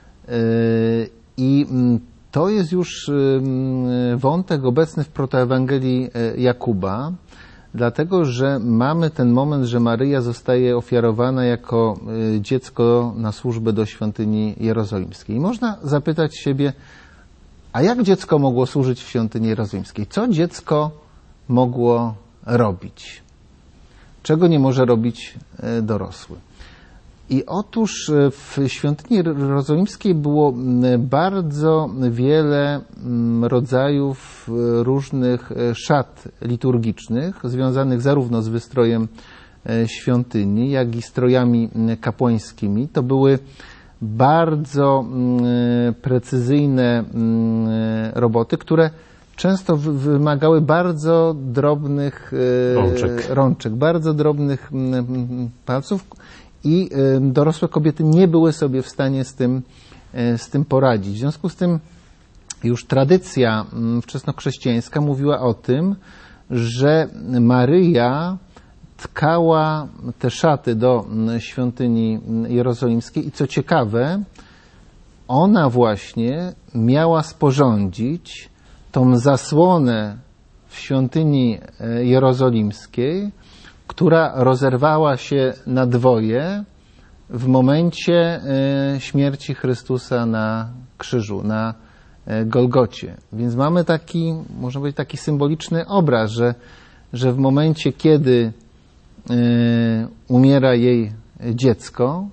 i to jest już wątek obecny w protoewangelii Jakuba, dlatego że mamy ten moment, że Maryja zostaje ofiarowana jako dziecko na służbę do świątyni jerozolimskiej. I można zapytać siebie, a jak dziecko mogło służyć w świątyni jerozolimskiej? Co dziecko mogło robić? Czego nie może robić dorosły? I otóż w świątyni jerozolimskiej było bardzo wiele rodzajów różnych szat liturgicznych, związanych zarówno z wystrojem świątyni, jak i strojami kapłańskimi. To były bardzo precyzyjne roboty, które często wymagały bardzo drobnych rączek, bardzo drobnych palców i dorosłe kobiety nie były sobie w stanie z tym poradzić. W związku z tym już tradycja wczesnochrześcijańska mówiła o tym, że Maryja tkała te szaty do świątyni jerozolimskiej i co ciekawe, ona właśnie miała sporządzić tą zasłonę w świątyni jerozolimskiej, która rozerwała się na dwoje w momencie śmierci Chrystusa na krzyżu, na Golgocie. Więc mamy taki, można powiedzieć, taki symboliczny obraz, że w momencie, kiedy umiera jej dziecko,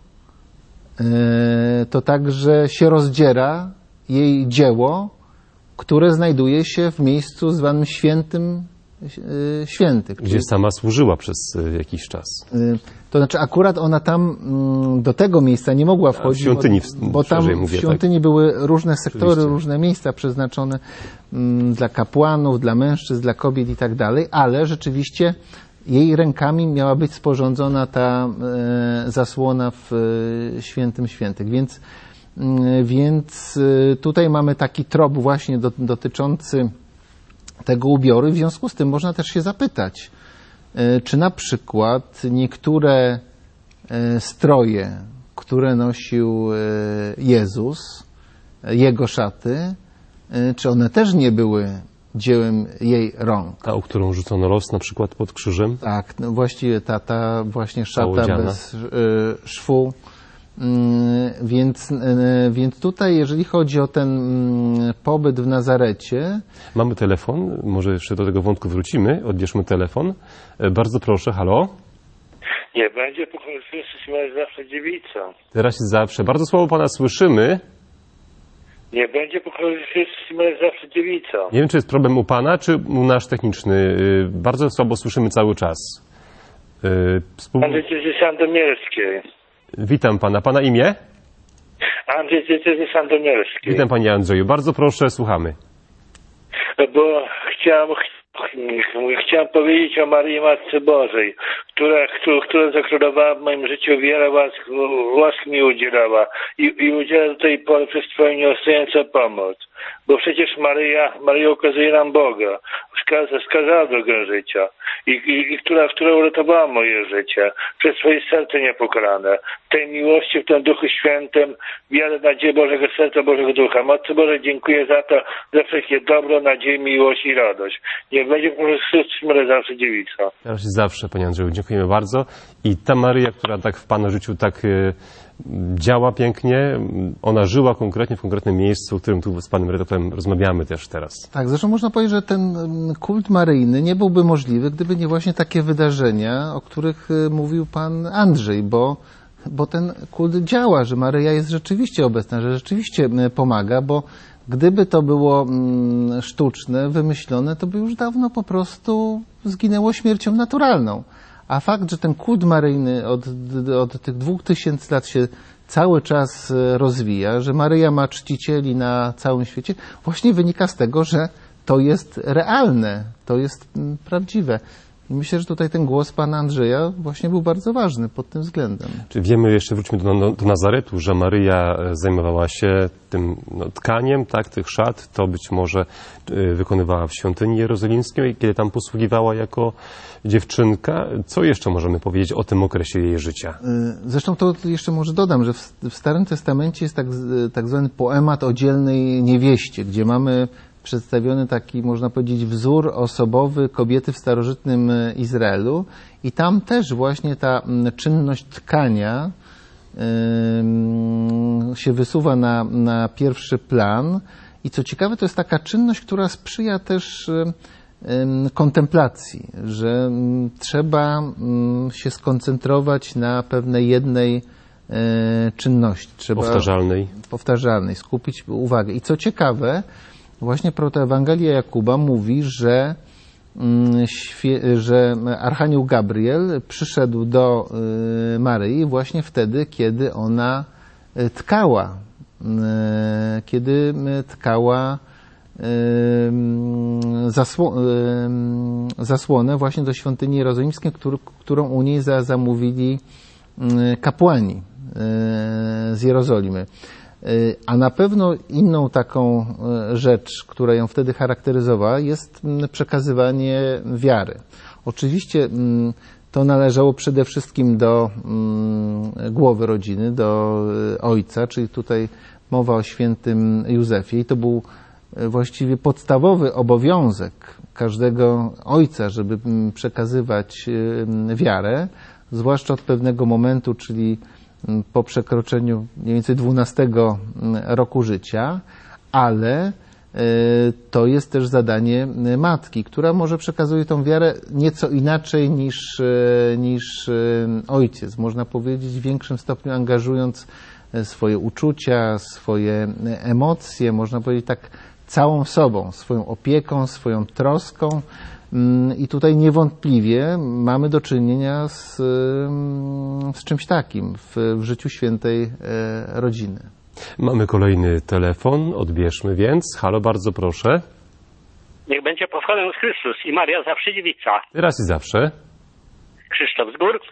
to także się rozdziera jej dzieło, które znajduje się w miejscu zwanym Świętym Świętych. Gdzie sama służyła przez jakiś czas. To znaczy akurat ona tam do tego miejsca nie mogła wchodzić, w świątyni, bo tam w świątyni były różne sektory, oczywiście, różne miejsca przeznaczone dla kapłanów, dla mężczyzn, dla kobiet i tak dalej, ale rzeczywiście jej rękami miała być sporządzona ta zasłona w Świętym Świętych. Więc tutaj mamy taki trop właśnie dotyczący tego ubioru i w związku z tym można też się zapytać, czy na przykład niektóre stroje, które nosił Jezus, jego szaty, czy one też nie były dziełem jej rąk. Ta, o którą rzucono los na przykład pod krzyżem? Tak, no właściwie ta właśnie szata bez szwu. Więc tutaj, jeżeli chodzi o ten pobyt w Nazarecie... Mamy telefon, może jeszcze do tego wątku wrócimy. Odbierzmy telefon. Bardzo proszę, halo? Nie będzie po Chrystus zawsze dziewicą. Teraz jest zawsze. Bardzo słabo Pana słyszymy. Nie będzie po Chrystus zawsze dziewicą. Nie wiem, czy jest problem u Pana, czy u nasz techniczny. Bardzo słabo słyszymy cały czas. Andrzej z Sandomierskiej. Witam Pana. Pana imię? Andrzej z Sandomierskiej. Witam Panie Andrzeju. Bardzo proszę, słuchamy. Bo chciałem Chciałem powiedzieć o Maryi Matce Bożej, która zakrólowała w moim życiu wiele łask mi udzielała i udziela do tej pory przez Twoją nieustającą pomoc. Bo przecież Maryja ukazuje nam Boga, wskazała drogę życia i która uratowała moje życie przez swoje serce niepokalane. Tej miłości w tym Duchu Świętym, wiarę, nadzieję Bożego Serca, Bożego Ducha. Matce Boże, dziękuję za to, za wszelkie dobro, nadzieję, miłość i radość. Niech będzie po prostu zawsze dziewica. Zawsze, Panie Andrzeju, dziękujemy bardzo. I ta Maryja, która tak w Pana życiu tak działa pięknie, ona żyła konkretnie w konkretnym miejscu, o którym tu z Panem redaktorem rozmawiamy też teraz. Tak, zresztą można powiedzieć, że ten kult maryjny nie byłby możliwy, gdyby nie właśnie takie wydarzenia, o których mówił Pan Andrzej, bo ten kult działa, że Maryja jest rzeczywiście obecna, że rzeczywiście pomaga, bo gdyby to było sztuczne, wymyślone, to by już dawno po prostu zginęło śmiercią naturalną. A fakt, że ten kult maryjny od tych 2000 lat się cały czas rozwija, że Maryja ma czcicieli na całym świecie, właśnie wynika z tego, że to jest realne, to jest prawdziwe. I myślę, że tutaj ten głos Pana Andrzeja właśnie był bardzo ważny pod tym względem. Czy wiemy, jeszcze wróćmy do Nazaretu, że Maryja zajmowała się tym tkaniem, tak, tych szat, to być może wykonywała w świątyni jerozolimskiej, kiedy tam posługiwała jako dziewczynka. Co jeszcze możemy powiedzieć o tym okresie jej życia? Zresztą to jeszcze może dodam, że w Starym Testamencie jest tak zwany poemat o dzielnej niewieście, gdzie mamy przedstawiony taki, można powiedzieć, wzór osobowy kobiety w starożytnym Izraelu i tam też właśnie ta czynność tkania się wysuwa na pierwszy plan i co ciekawe, to jest taka czynność, która sprzyja też kontemplacji, że trzeba się skoncentrować na pewnej jednej czynności. Trzeba powtarzalnej, skupić uwagę. I co ciekawe, właśnie protoewangelia Jakuba mówi, że Archanioł Gabriel przyszedł do Maryi właśnie wtedy, kiedy ona tkała. Kiedy tkała zasłonę właśnie do świątyni jerozolimskiej, którą u niej zamówili kapłani z Jerozolimy. A na pewno inną taką rzecz, która ją wtedy charakteryzowała, jest przekazywanie wiary. Oczywiście to należało przede wszystkim do głowy rodziny, do ojca, czyli tutaj mowa o świętym Józefie. I to był właściwie podstawowy obowiązek każdego ojca, żeby przekazywać wiarę, zwłaszcza od pewnego momentu, czyli po przekroczeniu mniej więcej 12 roku życia, ale to jest też zadanie matki, która może przekazuje tą wiarę nieco inaczej niż ojciec. Można powiedzieć w większym stopniu angażując swoje uczucia, swoje emocje, można powiedzieć tak całą sobą, swoją opieką, swoją troską. I tutaj niewątpliwie mamy do czynienia z czymś takim w życiu świętej rodziny. Mamy kolejny telefon, odbierzmy więc. Halo, bardzo proszę. Niech będzie pochwalony Chrystus i Maria zawsze dziewica. Raz i zawsze. Krzysztof z gór.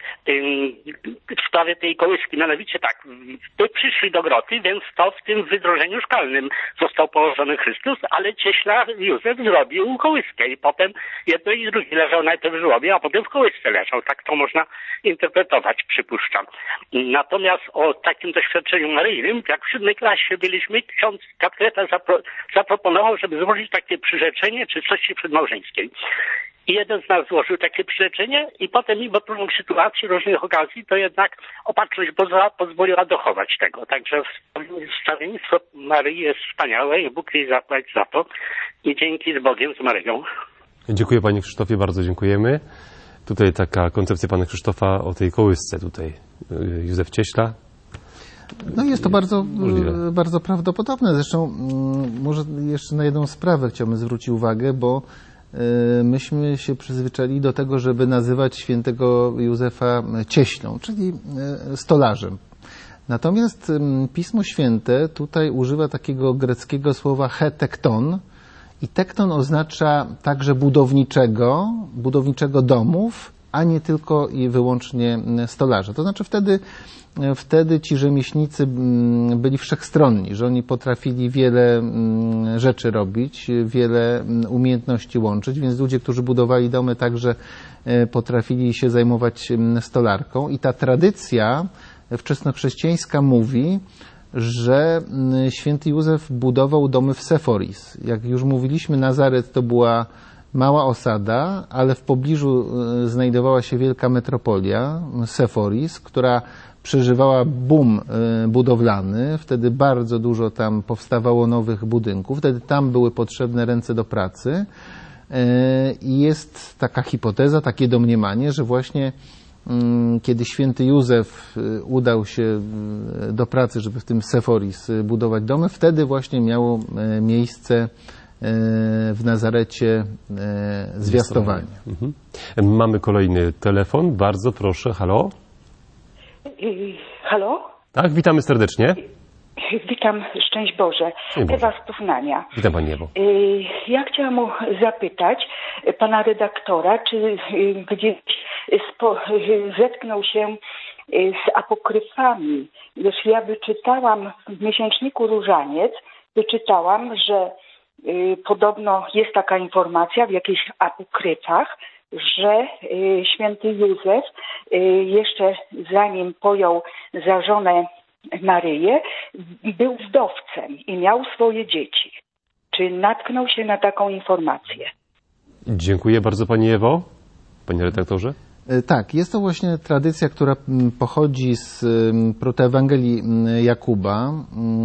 W sprawie tej kołyski, mianowicie tak, przyszli do groty, więc to w tym wydrożeniu szkalnym został położony Chrystus, ale cieśla Józef zrobił kołyskę i potem jedno i drugie leżał najpierw w żłobie, a potem w kołysce leżał. Tak to można interpretować, przypuszczam. Natomiast o takim doświadczeniu maryjnym, jak w 7 klasie byliśmy, ksiądz katechetas zaproponował, żeby złożyć takie przyrzeczenie czynności przedmałżeńskiej. I jeden z nas złożył takie przyrzeczenie i potem mimo różnych sytuacji, różnych okazji, to jednak opatrzność Boża pozwoliła dochować tego. Także wstawiennictwo Maryi jest wspaniałe i Bóg jej zapłać za to. I dzięki z Bogiem, z Maryją. Dziękuję Panie Krzysztofie, bardzo dziękujemy. Tutaj taka koncepcja Pana Krzysztofa o tej kołysce tutaj. Józef Cieśla. No jest to bardzo prawdopodobne. Zresztą może jeszcze na jedną sprawę chciałbym zwrócić uwagę, bo myśmy się przyzwyczaili do tego, żeby nazywać świętego Józefa cieślą, czyli stolarzem. Natomiast Pismo Święte tutaj używa takiego greckiego słowa hetekton I tekton oznacza także budowniczego domów, a nie tylko i wyłącznie stolarza. To znaczy wtedy ci rzemieślnicy byli wszechstronni, że oni potrafili wiele rzeczy robić, wiele umiejętności łączyć, więc ludzie, którzy budowali domy, także potrafili się zajmować stolarką. I ta tradycja wczesnochrześcijańska mówi, że święty Józef budował domy w Seforis. Jak już mówiliśmy, Nazaret to była mała osada, ale w pobliżu znajdowała się wielka metropolia, Seforis, która przeżywała boom budowlany. Wtedy bardzo dużo tam powstawało nowych budynków. Wtedy tam były potrzebne ręce do pracy. I jest taka hipoteza, takie domniemanie, że właśnie kiedy święty Józef udał się do pracy, żeby w tym Seforis budować domy, wtedy właśnie miało miejsce w Nazarecie zwiastowanie. Mhm. Mamy kolejny telefon. Bardzo proszę. Halo? Halo? Tak, witamy serdecznie. Witam, szczęść Boże. Ewa z Poznania. Witam Pani Ewo. Ja chciałam zapytać pana redaktora, czy gdzieś zetknął się z apokryfami. Gdyż ja wyczytałam w miesięczniku Różaniec, że podobno jest taka informacja w jakichś apokryfach, że święty Józef jeszcze zanim pojął za żonę Maryję, był wdowcem i miał swoje dzieci. Czy natknął się na taką informację? Dziękuję bardzo Pani Ewo. Panie redaktorze? Tak, jest to właśnie tradycja, która pochodzi z protoewangelii Jakuba.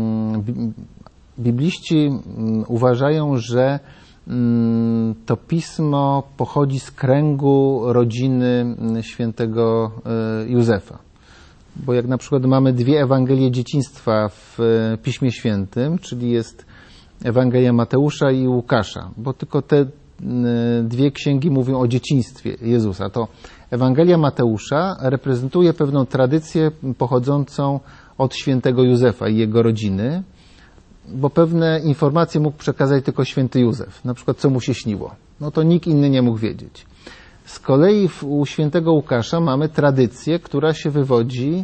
Bibliści uważają, że to pismo pochodzi z kręgu rodziny świętego Józefa. Bo jak na przykład mamy dwie Ewangelie dzieciństwa w Piśmie Świętym, czyli jest Ewangelia Mateusza i Łukasza, bo tylko te dwie księgi mówią o dzieciństwie Jezusa. To Ewangelia Mateusza reprezentuje pewną tradycję pochodzącą od świętego Józefa i jego rodziny, bo pewne informacje mógł przekazać tylko święty Józef, na przykład co mu się śniło. No to nikt inny nie mógł wiedzieć. Z kolei u świętego Łukasza mamy tradycję, która się wywodzi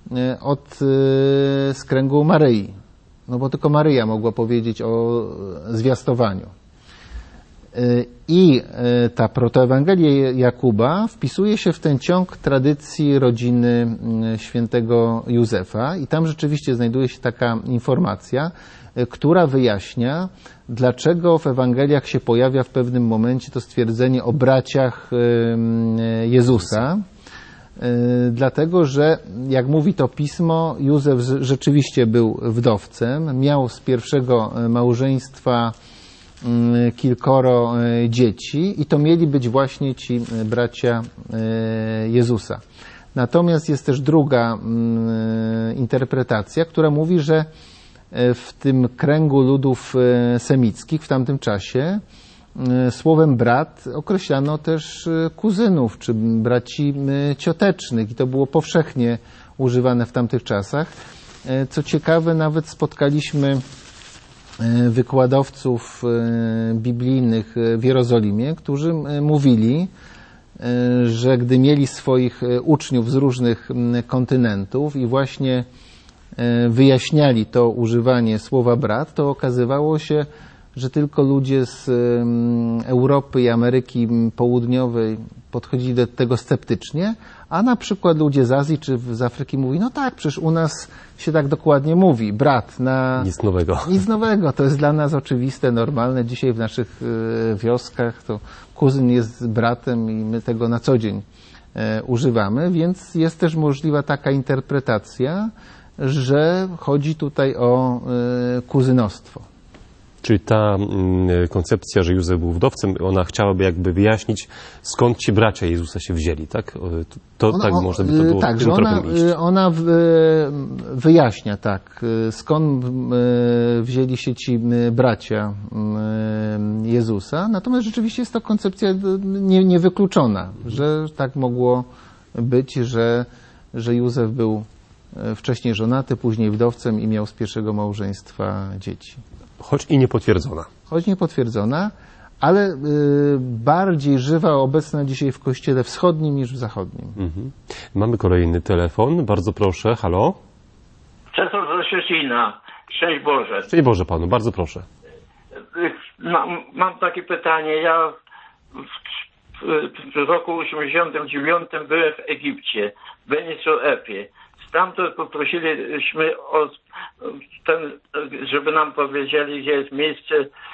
z kręgu Maryi. No bo tylko Maryja mogła powiedzieć o zwiastowaniu. I ta protoewangelia Jakuba wpisuje się w ten ciąg tradycji rodziny świętego Józefa i tam rzeczywiście znajduje się taka informacja, która wyjaśnia, dlaczego w Ewangeliach się pojawia w pewnym momencie to stwierdzenie o braciach Jezusa. Dlatego, że jak mówi to pismo, Józef rzeczywiście był wdowcem, miał z pierwszego małżeństwa kilkoro dzieci i to mieli być właśnie ci bracia Jezusa. Natomiast jest też druga interpretacja, która mówi, że w tym kręgu ludów semickich w tamtym czasie słowem brat określano też kuzynów czy braci ciotecznych i to było powszechnie używane w tamtych czasach. Co ciekawe, nawet spotkaliśmy wykładowców biblijnych w Jerozolimie, którzy mówili, że gdy mieli swoich uczniów z różnych kontynentów i właśnie wyjaśniali to używanie słowa brat, to okazywało się, że tylko ludzie z Europy i Ameryki Południowej podchodzili do tego sceptycznie, a na przykład ludzie z Azji czy z Afryki mówili, no tak, przecież u nas się tak dokładnie mówi, brat na... Nic nowego. Nic nowego, to jest dla nas oczywiste, normalne. Dzisiaj w naszych wioskach to kuzyn jest bratem i my tego na co dzień używamy, więc jest też możliwa taka interpretacja, że chodzi tutaj o kuzynostwo. Czyli ta koncepcja, że Józef był wdowcem, ona chciałaby jakby wyjaśnić, skąd ci bracia Jezusa się wzięli, tak? Tak można by to było tak, tym tropem iść. Ona wyjaśnia, tak, skąd wzięli się ci bracia Jezusa. Natomiast rzeczywiście jest to koncepcja niewykluczona, że tak mogło być, że Józef był wcześniej żonaty, później wdowcem i miał z pierwszego małżeństwa dzieci. Choć i niepotwierdzona. Choć niepotwierdzona, ale bardziej żywa, obecna dzisiaj w kościele wschodnim niż w zachodnim. Mamy kolejny telefon. Bardzo proszę. Halo? Czesław ze Szczecina. Szczęść Boże. Szczęść Boże panu. Bardzo proszę. Mam takie pytanie. Ja w roku 89 byłem w Egipcie, w Beni Suefie. Stamtąd poprosiliśmy żeby nam powiedzieli, gdzie jest miejsce,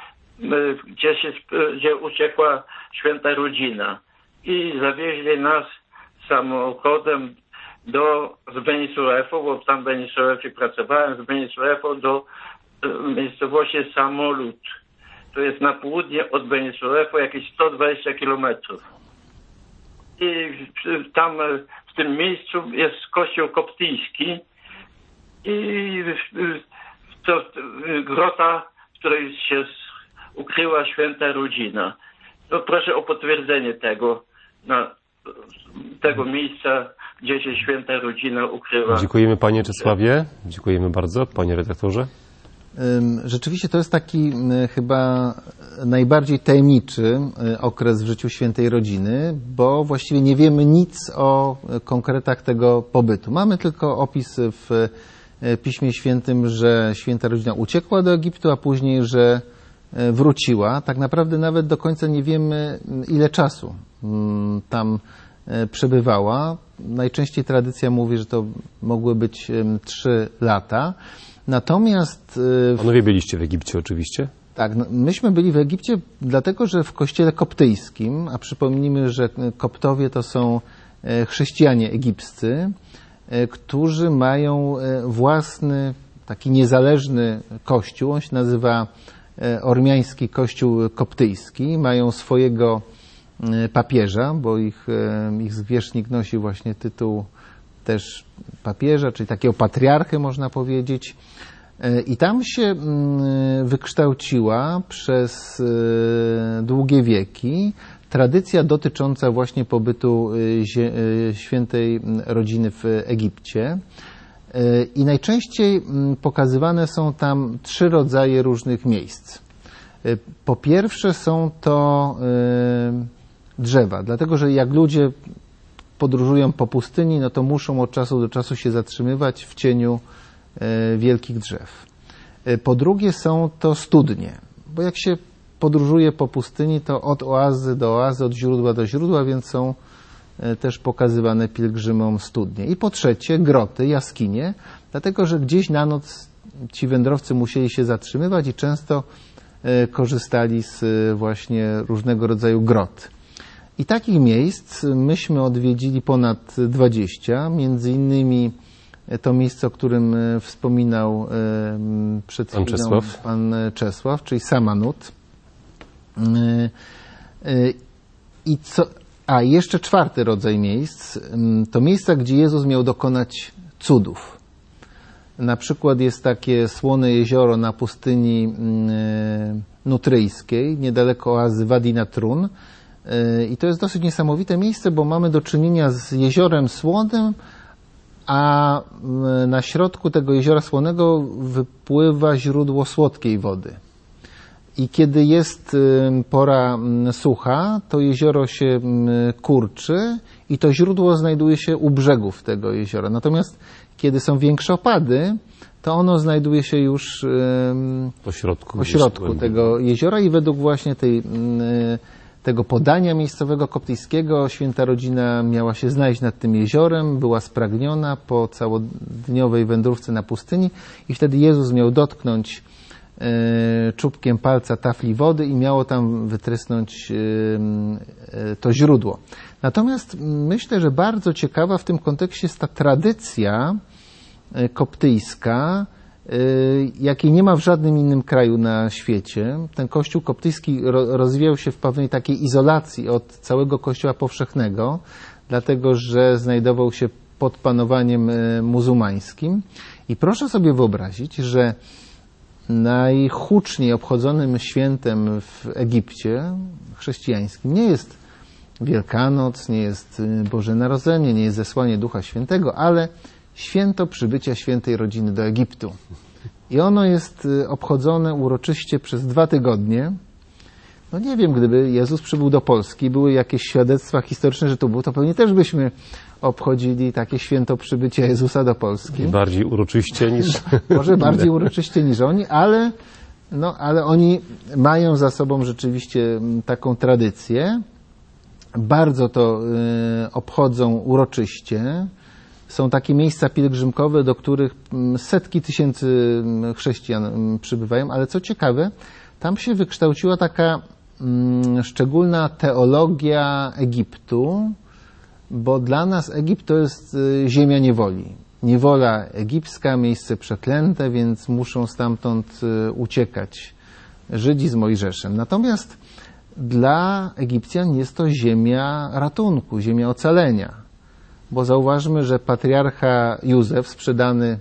gdzie uciekła święta rodzina. I zawieźli nas samochodem z Beni Suefu, bo tam w Beni Suefie pracowałem, z Beni Suefu do miejscowości Samolud. To jest na południe od Beni Suefu, jakieś 120 kilometrów. I tam w tym miejscu jest kościół koptyjski i to grota, w której się ukryła święta rodzina. No proszę o potwierdzenie tego miejsca, gdzie się święta rodzina ukrywa. Dziękujemy panie Czesławie. Dziękujemy bardzo, panie redaktorze. Rzeczywiście to jest taki chyba najbardziej tajemniczy okres w życiu świętej rodziny, bo właściwie nie wiemy nic o konkretach tego pobytu. Mamy tylko opis w Piśmie Świętym, że święta rodzina uciekła do Egiptu, a później, że wróciła. Tak naprawdę nawet do końca nie wiemy, ile czasu tam przebywała. Najczęściej tradycja mówi, że to mogły być 3 lata. Natomiast... Panowie byliście w Egipcie oczywiście? Tak, no, myśmy byli w Egipcie dlatego, że w kościele koptyjskim, a przypomnijmy, że koptowie to są chrześcijanie egipscy, którzy mają własny, taki niezależny kościół, on się nazywa Ormiański Kościół Koptyjski, mają swojego papieża, bo ich zwierzchnik nosi właśnie tytuł też papieża, czyli takiego patriarchy można powiedzieć. I tam się wykształciła przez długie wieki tradycja dotycząca właśnie pobytu świętej rodziny w Egipcie. I najczęściej pokazywane są tam 3 rodzaje różnych miejsc. Po pierwsze są to drzewa, dlatego że jak ludzie podróżują po pustyni, no to muszą od czasu do czasu się zatrzymywać w cieniu wielkich drzew. Po drugie są to studnie, bo jak się podróżuje po pustyni, to od oazy do oazy, od źródła do źródła, więc są też pokazywane pielgrzymom studnie. I po trzecie groty, jaskinie, dlatego że gdzieś na noc ci wędrowcy musieli się zatrzymywać i często korzystali z właśnie różnego rodzaju grot. I takich miejsc myśmy odwiedzili ponad 20, między innymi to miejsce, o którym wspominał przed chwilą pan Czesław, czyli Samanut. I jeszcze 4. rodzaj miejsc, to miejsca, gdzie Jezus miał dokonać cudów. Na przykład jest takie słone jezioro na pustyni nutryjskiej, niedaleko oazy Wadi Natrun. I to jest dosyć niesamowite miejsce, bo mamy do czynienia z jeziorem słonym, a na środku tego jeziora słonego wypływa źródło słodkiej wody. I kiedy jest pora sucha, to jezioro się kurczy i to źródło znajduje się u brzegów tego jeziora. Natomiast kiedy są większe opady, to ono znajduje się już po środku tego jeziora i według właśnie tego podania miejscowego koptyjskiego święta rodzina miała się znaleźć nad tym jeziorem, była spragniona po całodniowej wędrówce na pustyni i wtedy Jezus miał dotknąć czubkiem palca tafli wody i miało tam wytrysnąć to źródło. Natomiast myślę, że bardzo ciekawa w tym kontekście jest ta tradycja koptyjska, jakiej nie ma w żadnym innym kraju na świecie. Ten kościół koptyjski rozwijał się w pewnej takiej izolacji od całego kościoła powszechnego, dlatego że znajdował się pod panowaniem muzułmańskim. I proszę sobie wyobrazić, że najhuczniej obchodzonym świętem w Egipcie chrześcijańskim nie jest Wielkanoc, nie jest Boże Narodzenie, nie jest zesłanie Ducha Świętego, ale święto przybycia świętej rodziny do Egiptu. I ono jest obchodzone uroczyście przez 2 tygodnie. No nie wiem, gdyby Jezus przybył do Polski, były jakieś świadectwa historyczne, że tu był, to pewnie też byśmy obchodzili takie święto przybycia Jezusa do Polski. Bardziej uroczyście niż... Może bardziej uroczyście niż oni, ale oni mają za sobą rzeczywiście taką tradycję. Bardzo to obchodzą uroczyście. Są takie miejsca pielgrzymkowe, do których setki tysięcy chrześcijan przybywają, ale co ciekawe, tam się wykształciła taka szczególna teologia Egiptu, bo dla nas Egipt to jest ziemia niewoli. Niewola egipska, miejsce przeklęte, więc muszą stamtąd uciekać Żydzi z Mojżeszem. Natomiast dla Egipcjan jest to ziemia ratunku, ziemia ocalenia. Bo zauważmy, że patriarcha Józef, sprzedany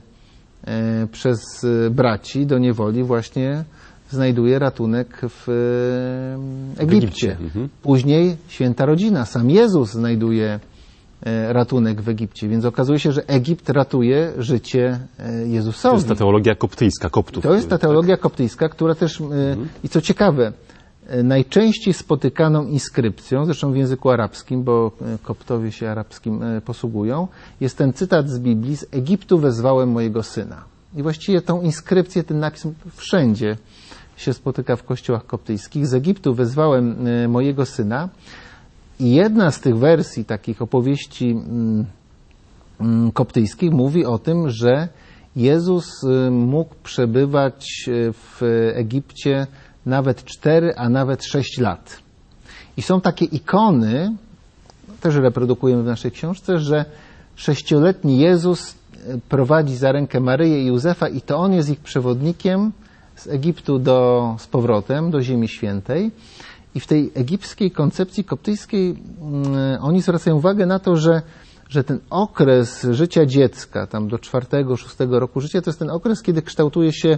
przez braci do niewoli, właśnie znajduje ratunek w Egipcie. Później święta rodzina, sam Jezus znajduje ratunek w Egipcie, więc okazuje się, że Egipt ratuje życie Jezusowi. To jest ta teologia koptyjska, koptów. To jest ta teologia koptyjska, która też, i co ciekawe, najczęściej spotykaną inskrypcją, zresztą w języku arabskim, bo koptowie się arabskim posługują, jest ten cytat z Biblii: z Egiptu wezwałem mojego syna. I właściwie tą inskrypcję, ten napis wszędzie się spotyka w kościołach koptyjskich. Z Egiptu wezwałem mojego syna. I jedna z tych wersji, takich opowieści koptyjskich, mówi o tym, że Jezus mógł przebywać w Egipcie nawet 4, a nawet 6 lat. I są takie ikony, też reprodukujemy w naszej książce, że 6-letni Jezus prowadzi za rękę Maryję i Józefa i to on jest ich przewodnikiem z Egiptu z powrotem do Ziemi Świętej. I w tej egipskiej koncepcji koptyjskiej oni zwracają uwagę na to, że ten okres życia dziecka, tam do 4-6 roku życia, to jest ten okres, kiedy kształtuje się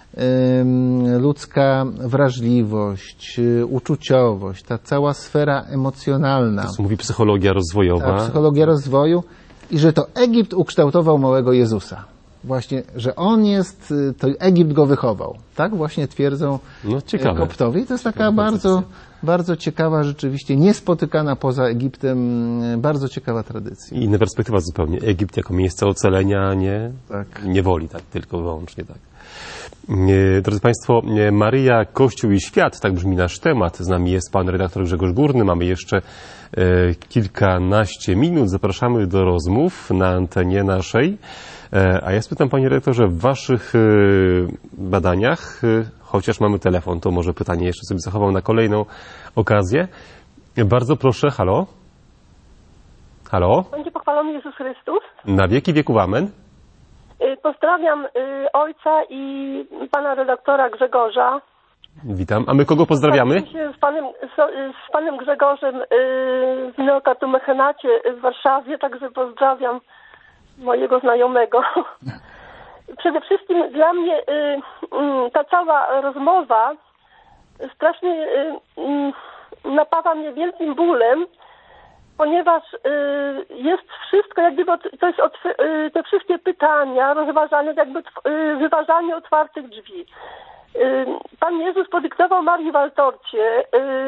ludzka wrażliwość, uczuciowość, ta cała sfera emocjonalna. To mówi psychologia rozwojowa. Psychologia rozwoju i że to Egipt ukształtował małego Jezusa. Właśnie, że on jest, to Egipt go wychował. Tak właśnie twierdzą koptowie. I to jest taka bardzo ciekawa, rzeczywiście niespotykana poza Egiptem, bardzo ciekawa tradycja. I inna perspektywa zupełnie. Egipt jako miejsce ocalenia, nie niewoli, tak, tylko wyłącznie tak. Drodzy Państwo, Maryja, Kościół i świat, tak brzmi nasz temat. Z nami jest pan redaktor Grzegorz Górny. Mamy jeszcze kilkanaście minut. Zapraszamy do rozmów na antenie naszej. A ja spytam, panie redaktorze, w waszych badaniach, chociaż mamy telefon, to może pytanie jeszcze sobie zachował na kolejną okazję. Bardzo proszę, halo? Halo? Będzie pochwalony Jezus Chrystus. Na wieki wieków amen. Pozdrawiam ojca i pana redaktora Grzegorza. Witam. A my kogo pozdrawiamy? Z panem Grzegorzem w Neokatomechenacie w Warszawie, także pozdrawiam mojego znajomego. Przede wszystkim dla mnie ta cała rozmowa strasznie napawa mnie wielkim bólem, ponieważ jest wszystko, jak gdyby to jest te wszystkie pytania rozważane, jakby wyważanie otwartych drzwi. Pan Jezus podyktował Marii Waltorcie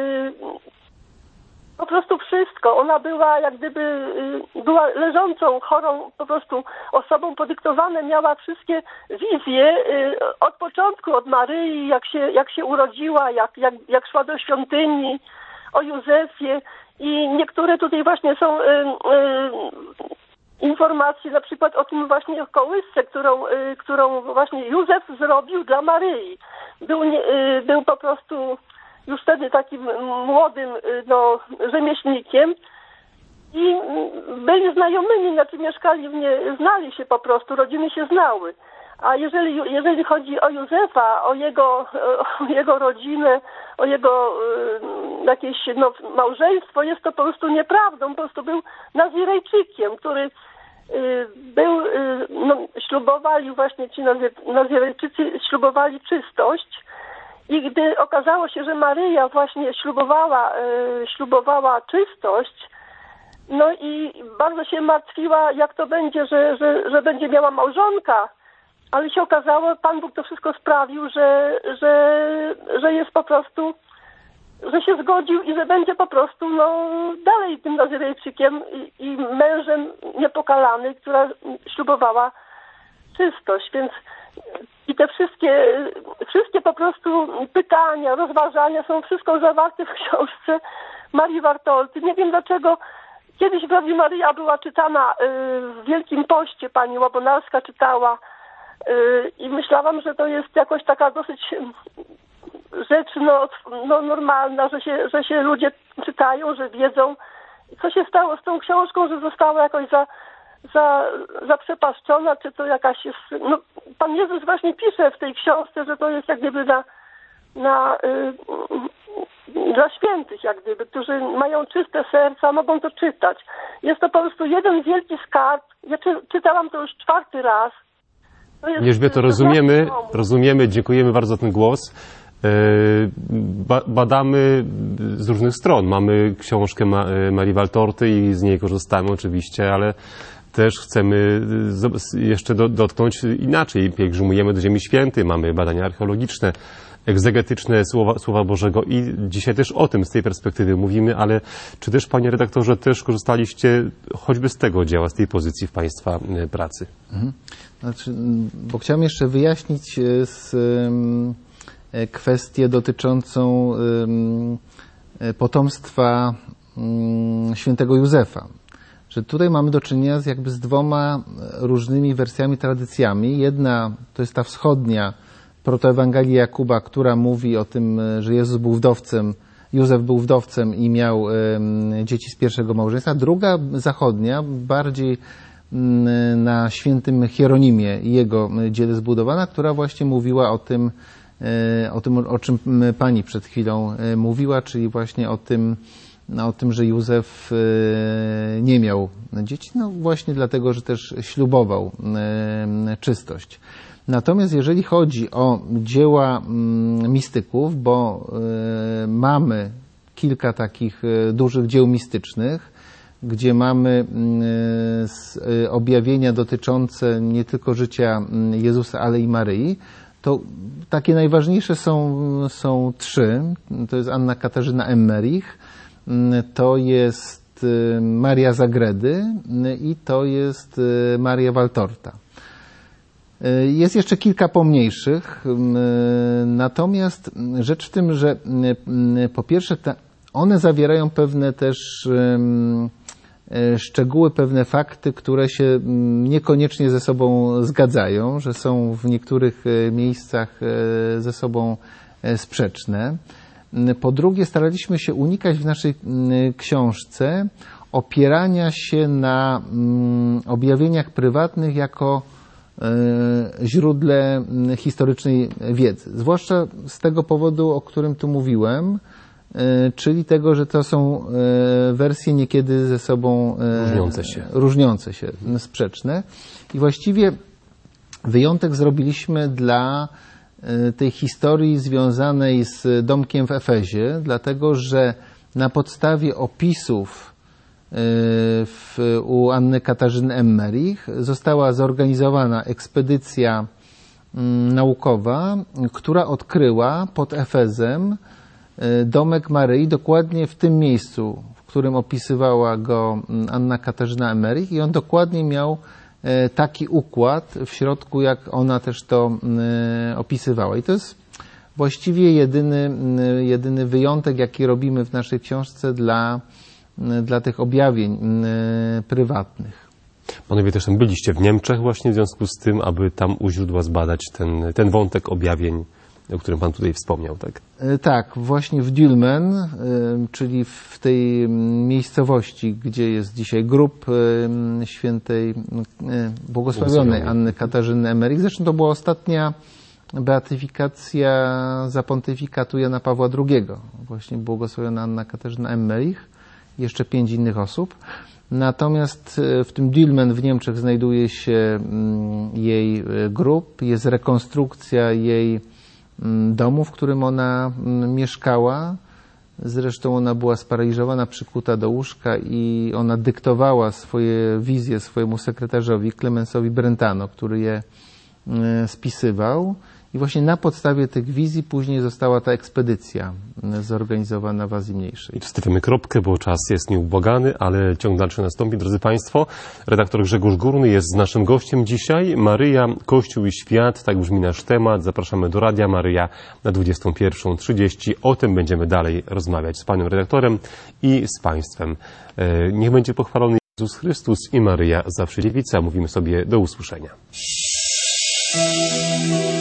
po prostu wszystko. Ona była jak gdyby była leżącą, chorą po prostu osobą, podyktowane miała wszystkie wizje od początku, od Maryi, jak się urodziła, jak szła do świątyni, o Józefie. I niektóre tutaj właśnie są informacje na przykład o tym właśnie kołysce, którą właśnie Józef zrobił dla Maryi. Był po prostu już wtedy takim młodym rzemieślnikiem i byli znajomymi, znaczy mieszkali znali się po prostu, rodziny się znały. A jeżeli chodzi o Józefa, o jego rodzinę, o jego jakieś małżeństwo, jest to po prostu nieprawdą. Po prostu był Nazirejczykiem, który ślubowali właśnie ci Nazirejczycy, ślubowali czystość. I gdy okazało się, że Maryja właśnie ślubowała czystość, No i bardzo się martwiła, jak to będzie, że będzie miała małżonka, ale się okazało, Pan Bóg to wszystko sprawił, że jest po prostu, że się zgodził i że będzie po prostu dalej tym Nazyrejczykiem i mężem niepokalanej, która ślubowała czystość, więc i te wszystkie po prostu pytania, rozważania są wszystko zawarte w książce Marii Wartolty. Nie wiem dlaczego kiedyś w Radiu Maryja była czytana w Wielkim Poście, pani Łabonarska czytała i myślałam, że to jest jakoś taka dosyć rzecz normalna, że się ludzie czytają, że wiedzą. Co się stało z tą książką, że została jakoś zaprzepaszczona, czy to jakaś jest... Pan Jezus właśnie pisze w tej książce, że to jest jak gdyby dla świętych, jak gdyby, którzy mają czyste serca, mogą to czytać. Jest to po prostu jeden wielki skarb. Ja czytałam to już 4. raz. Elżbieto, rozumiemy, dziękujemy bardzo za ten głos. Badamy z różnych stron. Mamy książkę Marii Wartolty i z niej korzystamy oczywiście, ale też chcemy jeszcze dotknąć inaczej. Pielgrzymujemy do Ziemi Świętej, mamy badania archeologiczne, egzegetyczne Słowa Bożego i dzisiaj też o tym z tej perspektywy mówimy, ale czy też, panie redaktorze, też korzystaliście choćby z tego dzieła, z tej pozycji w państwa pracy? Znaczy, bo chciałem jeszcze wyjaśnić kwestię dotyczącą potomstwa świętego Józefa. Że tutaj mamy do czynienia z 2 różnymi wersjami, tradycjami. Jedna to jest ta wschodnia, protoewangelia Jakuba, która mówi o tym, że Jezus był wdowcem, Józef był wdowcem i miał dzieci z pierwszego małżeństwa. Druga, zachodnia, bardziej na świętym Hieronimie i jego dziele zbudowana, która właśnie mówiła o tym, o czym pani przed chwilą mówiła, czyli właśnie o tym, że Józef nie miał dzieci, właśnie dlatego, że też ślubował czystość. Natomiast jeżeli chodzi o dzieła mistyków, bo mamy kilka takich dużych dzieł mistycznych, gdzie mamy objawienia dotyczące nie tylko życia Jezusa, ale i Maryi, to takie najważniejsze są 3. To jest Anna Katarzyna Emmerich, to jest Maria Zagredy i to jest Maria Wartolta. Jest jeszcze kilka pomniejszych, natomiast rzecz w tym, że po pierwsze one zawierają pewne też szczegóły, pewne fakty, które się niekoniecznie ze sobą zgadzają, że są w niektórych miejscach ze sobą sprzeczne. Po drugie, staraliśmy się unikać w naszej książce opierania się na objawieniach prywatnych jako źródle historycznej wiedzy. Zwłaszcza z tego powodu, o którym tu mówiłem, czyli tego, że to są wersje niekiedy ze sobą różniące się, sprzeczne. I właściwie wyjątek zrobiliśmy dla tej historii związanej z domkiem w Efezie, dlatego że na podstawie opisów u Anny Katarzyny Emmerich została zorganizowana ekspedycja naukowa, która odkryła pod Efezem domek Maryi, dokładnie w tym miejscu, w którym opisywała go Anna Katarzyna Emmerich, i on dokładnie miał taki układ w środku, jak ona też to opisywała. I to jest właściwie jedyny wyjątek, jaki robimy w naszej książce dla tych objawień prywatnych. Panowie też tam byliście w Niemczech właśnie w związku z tym, aby tam u źródła zbadać ten wątek objawień, o którym pan tutaj wspomniał, tak? Tak, właśnie w Dülmen, czyli w tej miejscowości, gdzie jest dzisiaj grób świętej błogosławionej Anny Katarzyny Emmerich. Zresztą to była ostatnia beatyfikacja za pontyfikatu Jana Pawła II. Właśnie błogosławiona Anna Katarzyna Emmerich, jeszcze 5 innych osób. Natomiast w tym Dülmen w Niemczech znajduje się jej grób, jest rekonstrukcja jej domu, w którym ona mieszkała. Zresztą ona była sparaliżowana, przykuta do łóżka i ona dyktowała swoje wizje swojemu sekretarzowi, Clemensowi Brentano, który je spisywał. I właśnie na podstawie tych wizji później została ta ekspedycja zorganizowana w Azji Mniejszej. I tu stawiamy kropkę, bo czas jest nieubłagany, ale ciąg dalszy nastąpi. Drodzy Państwo, redaktor Grzegorz Górny jest z naszym gościem dzisiaj. Maryja, Kościół i świat, tak brzmi nasz temat. Zapraszamy do Radia Maryja na 21:30. O tym będziemy dalej rozmawiać z Panem redaktorem i z Państwem. Niech będzie pochwalony Jezus Chrystus i Maryja zawsze dziewica. Mówimy sobie do usłyszenia.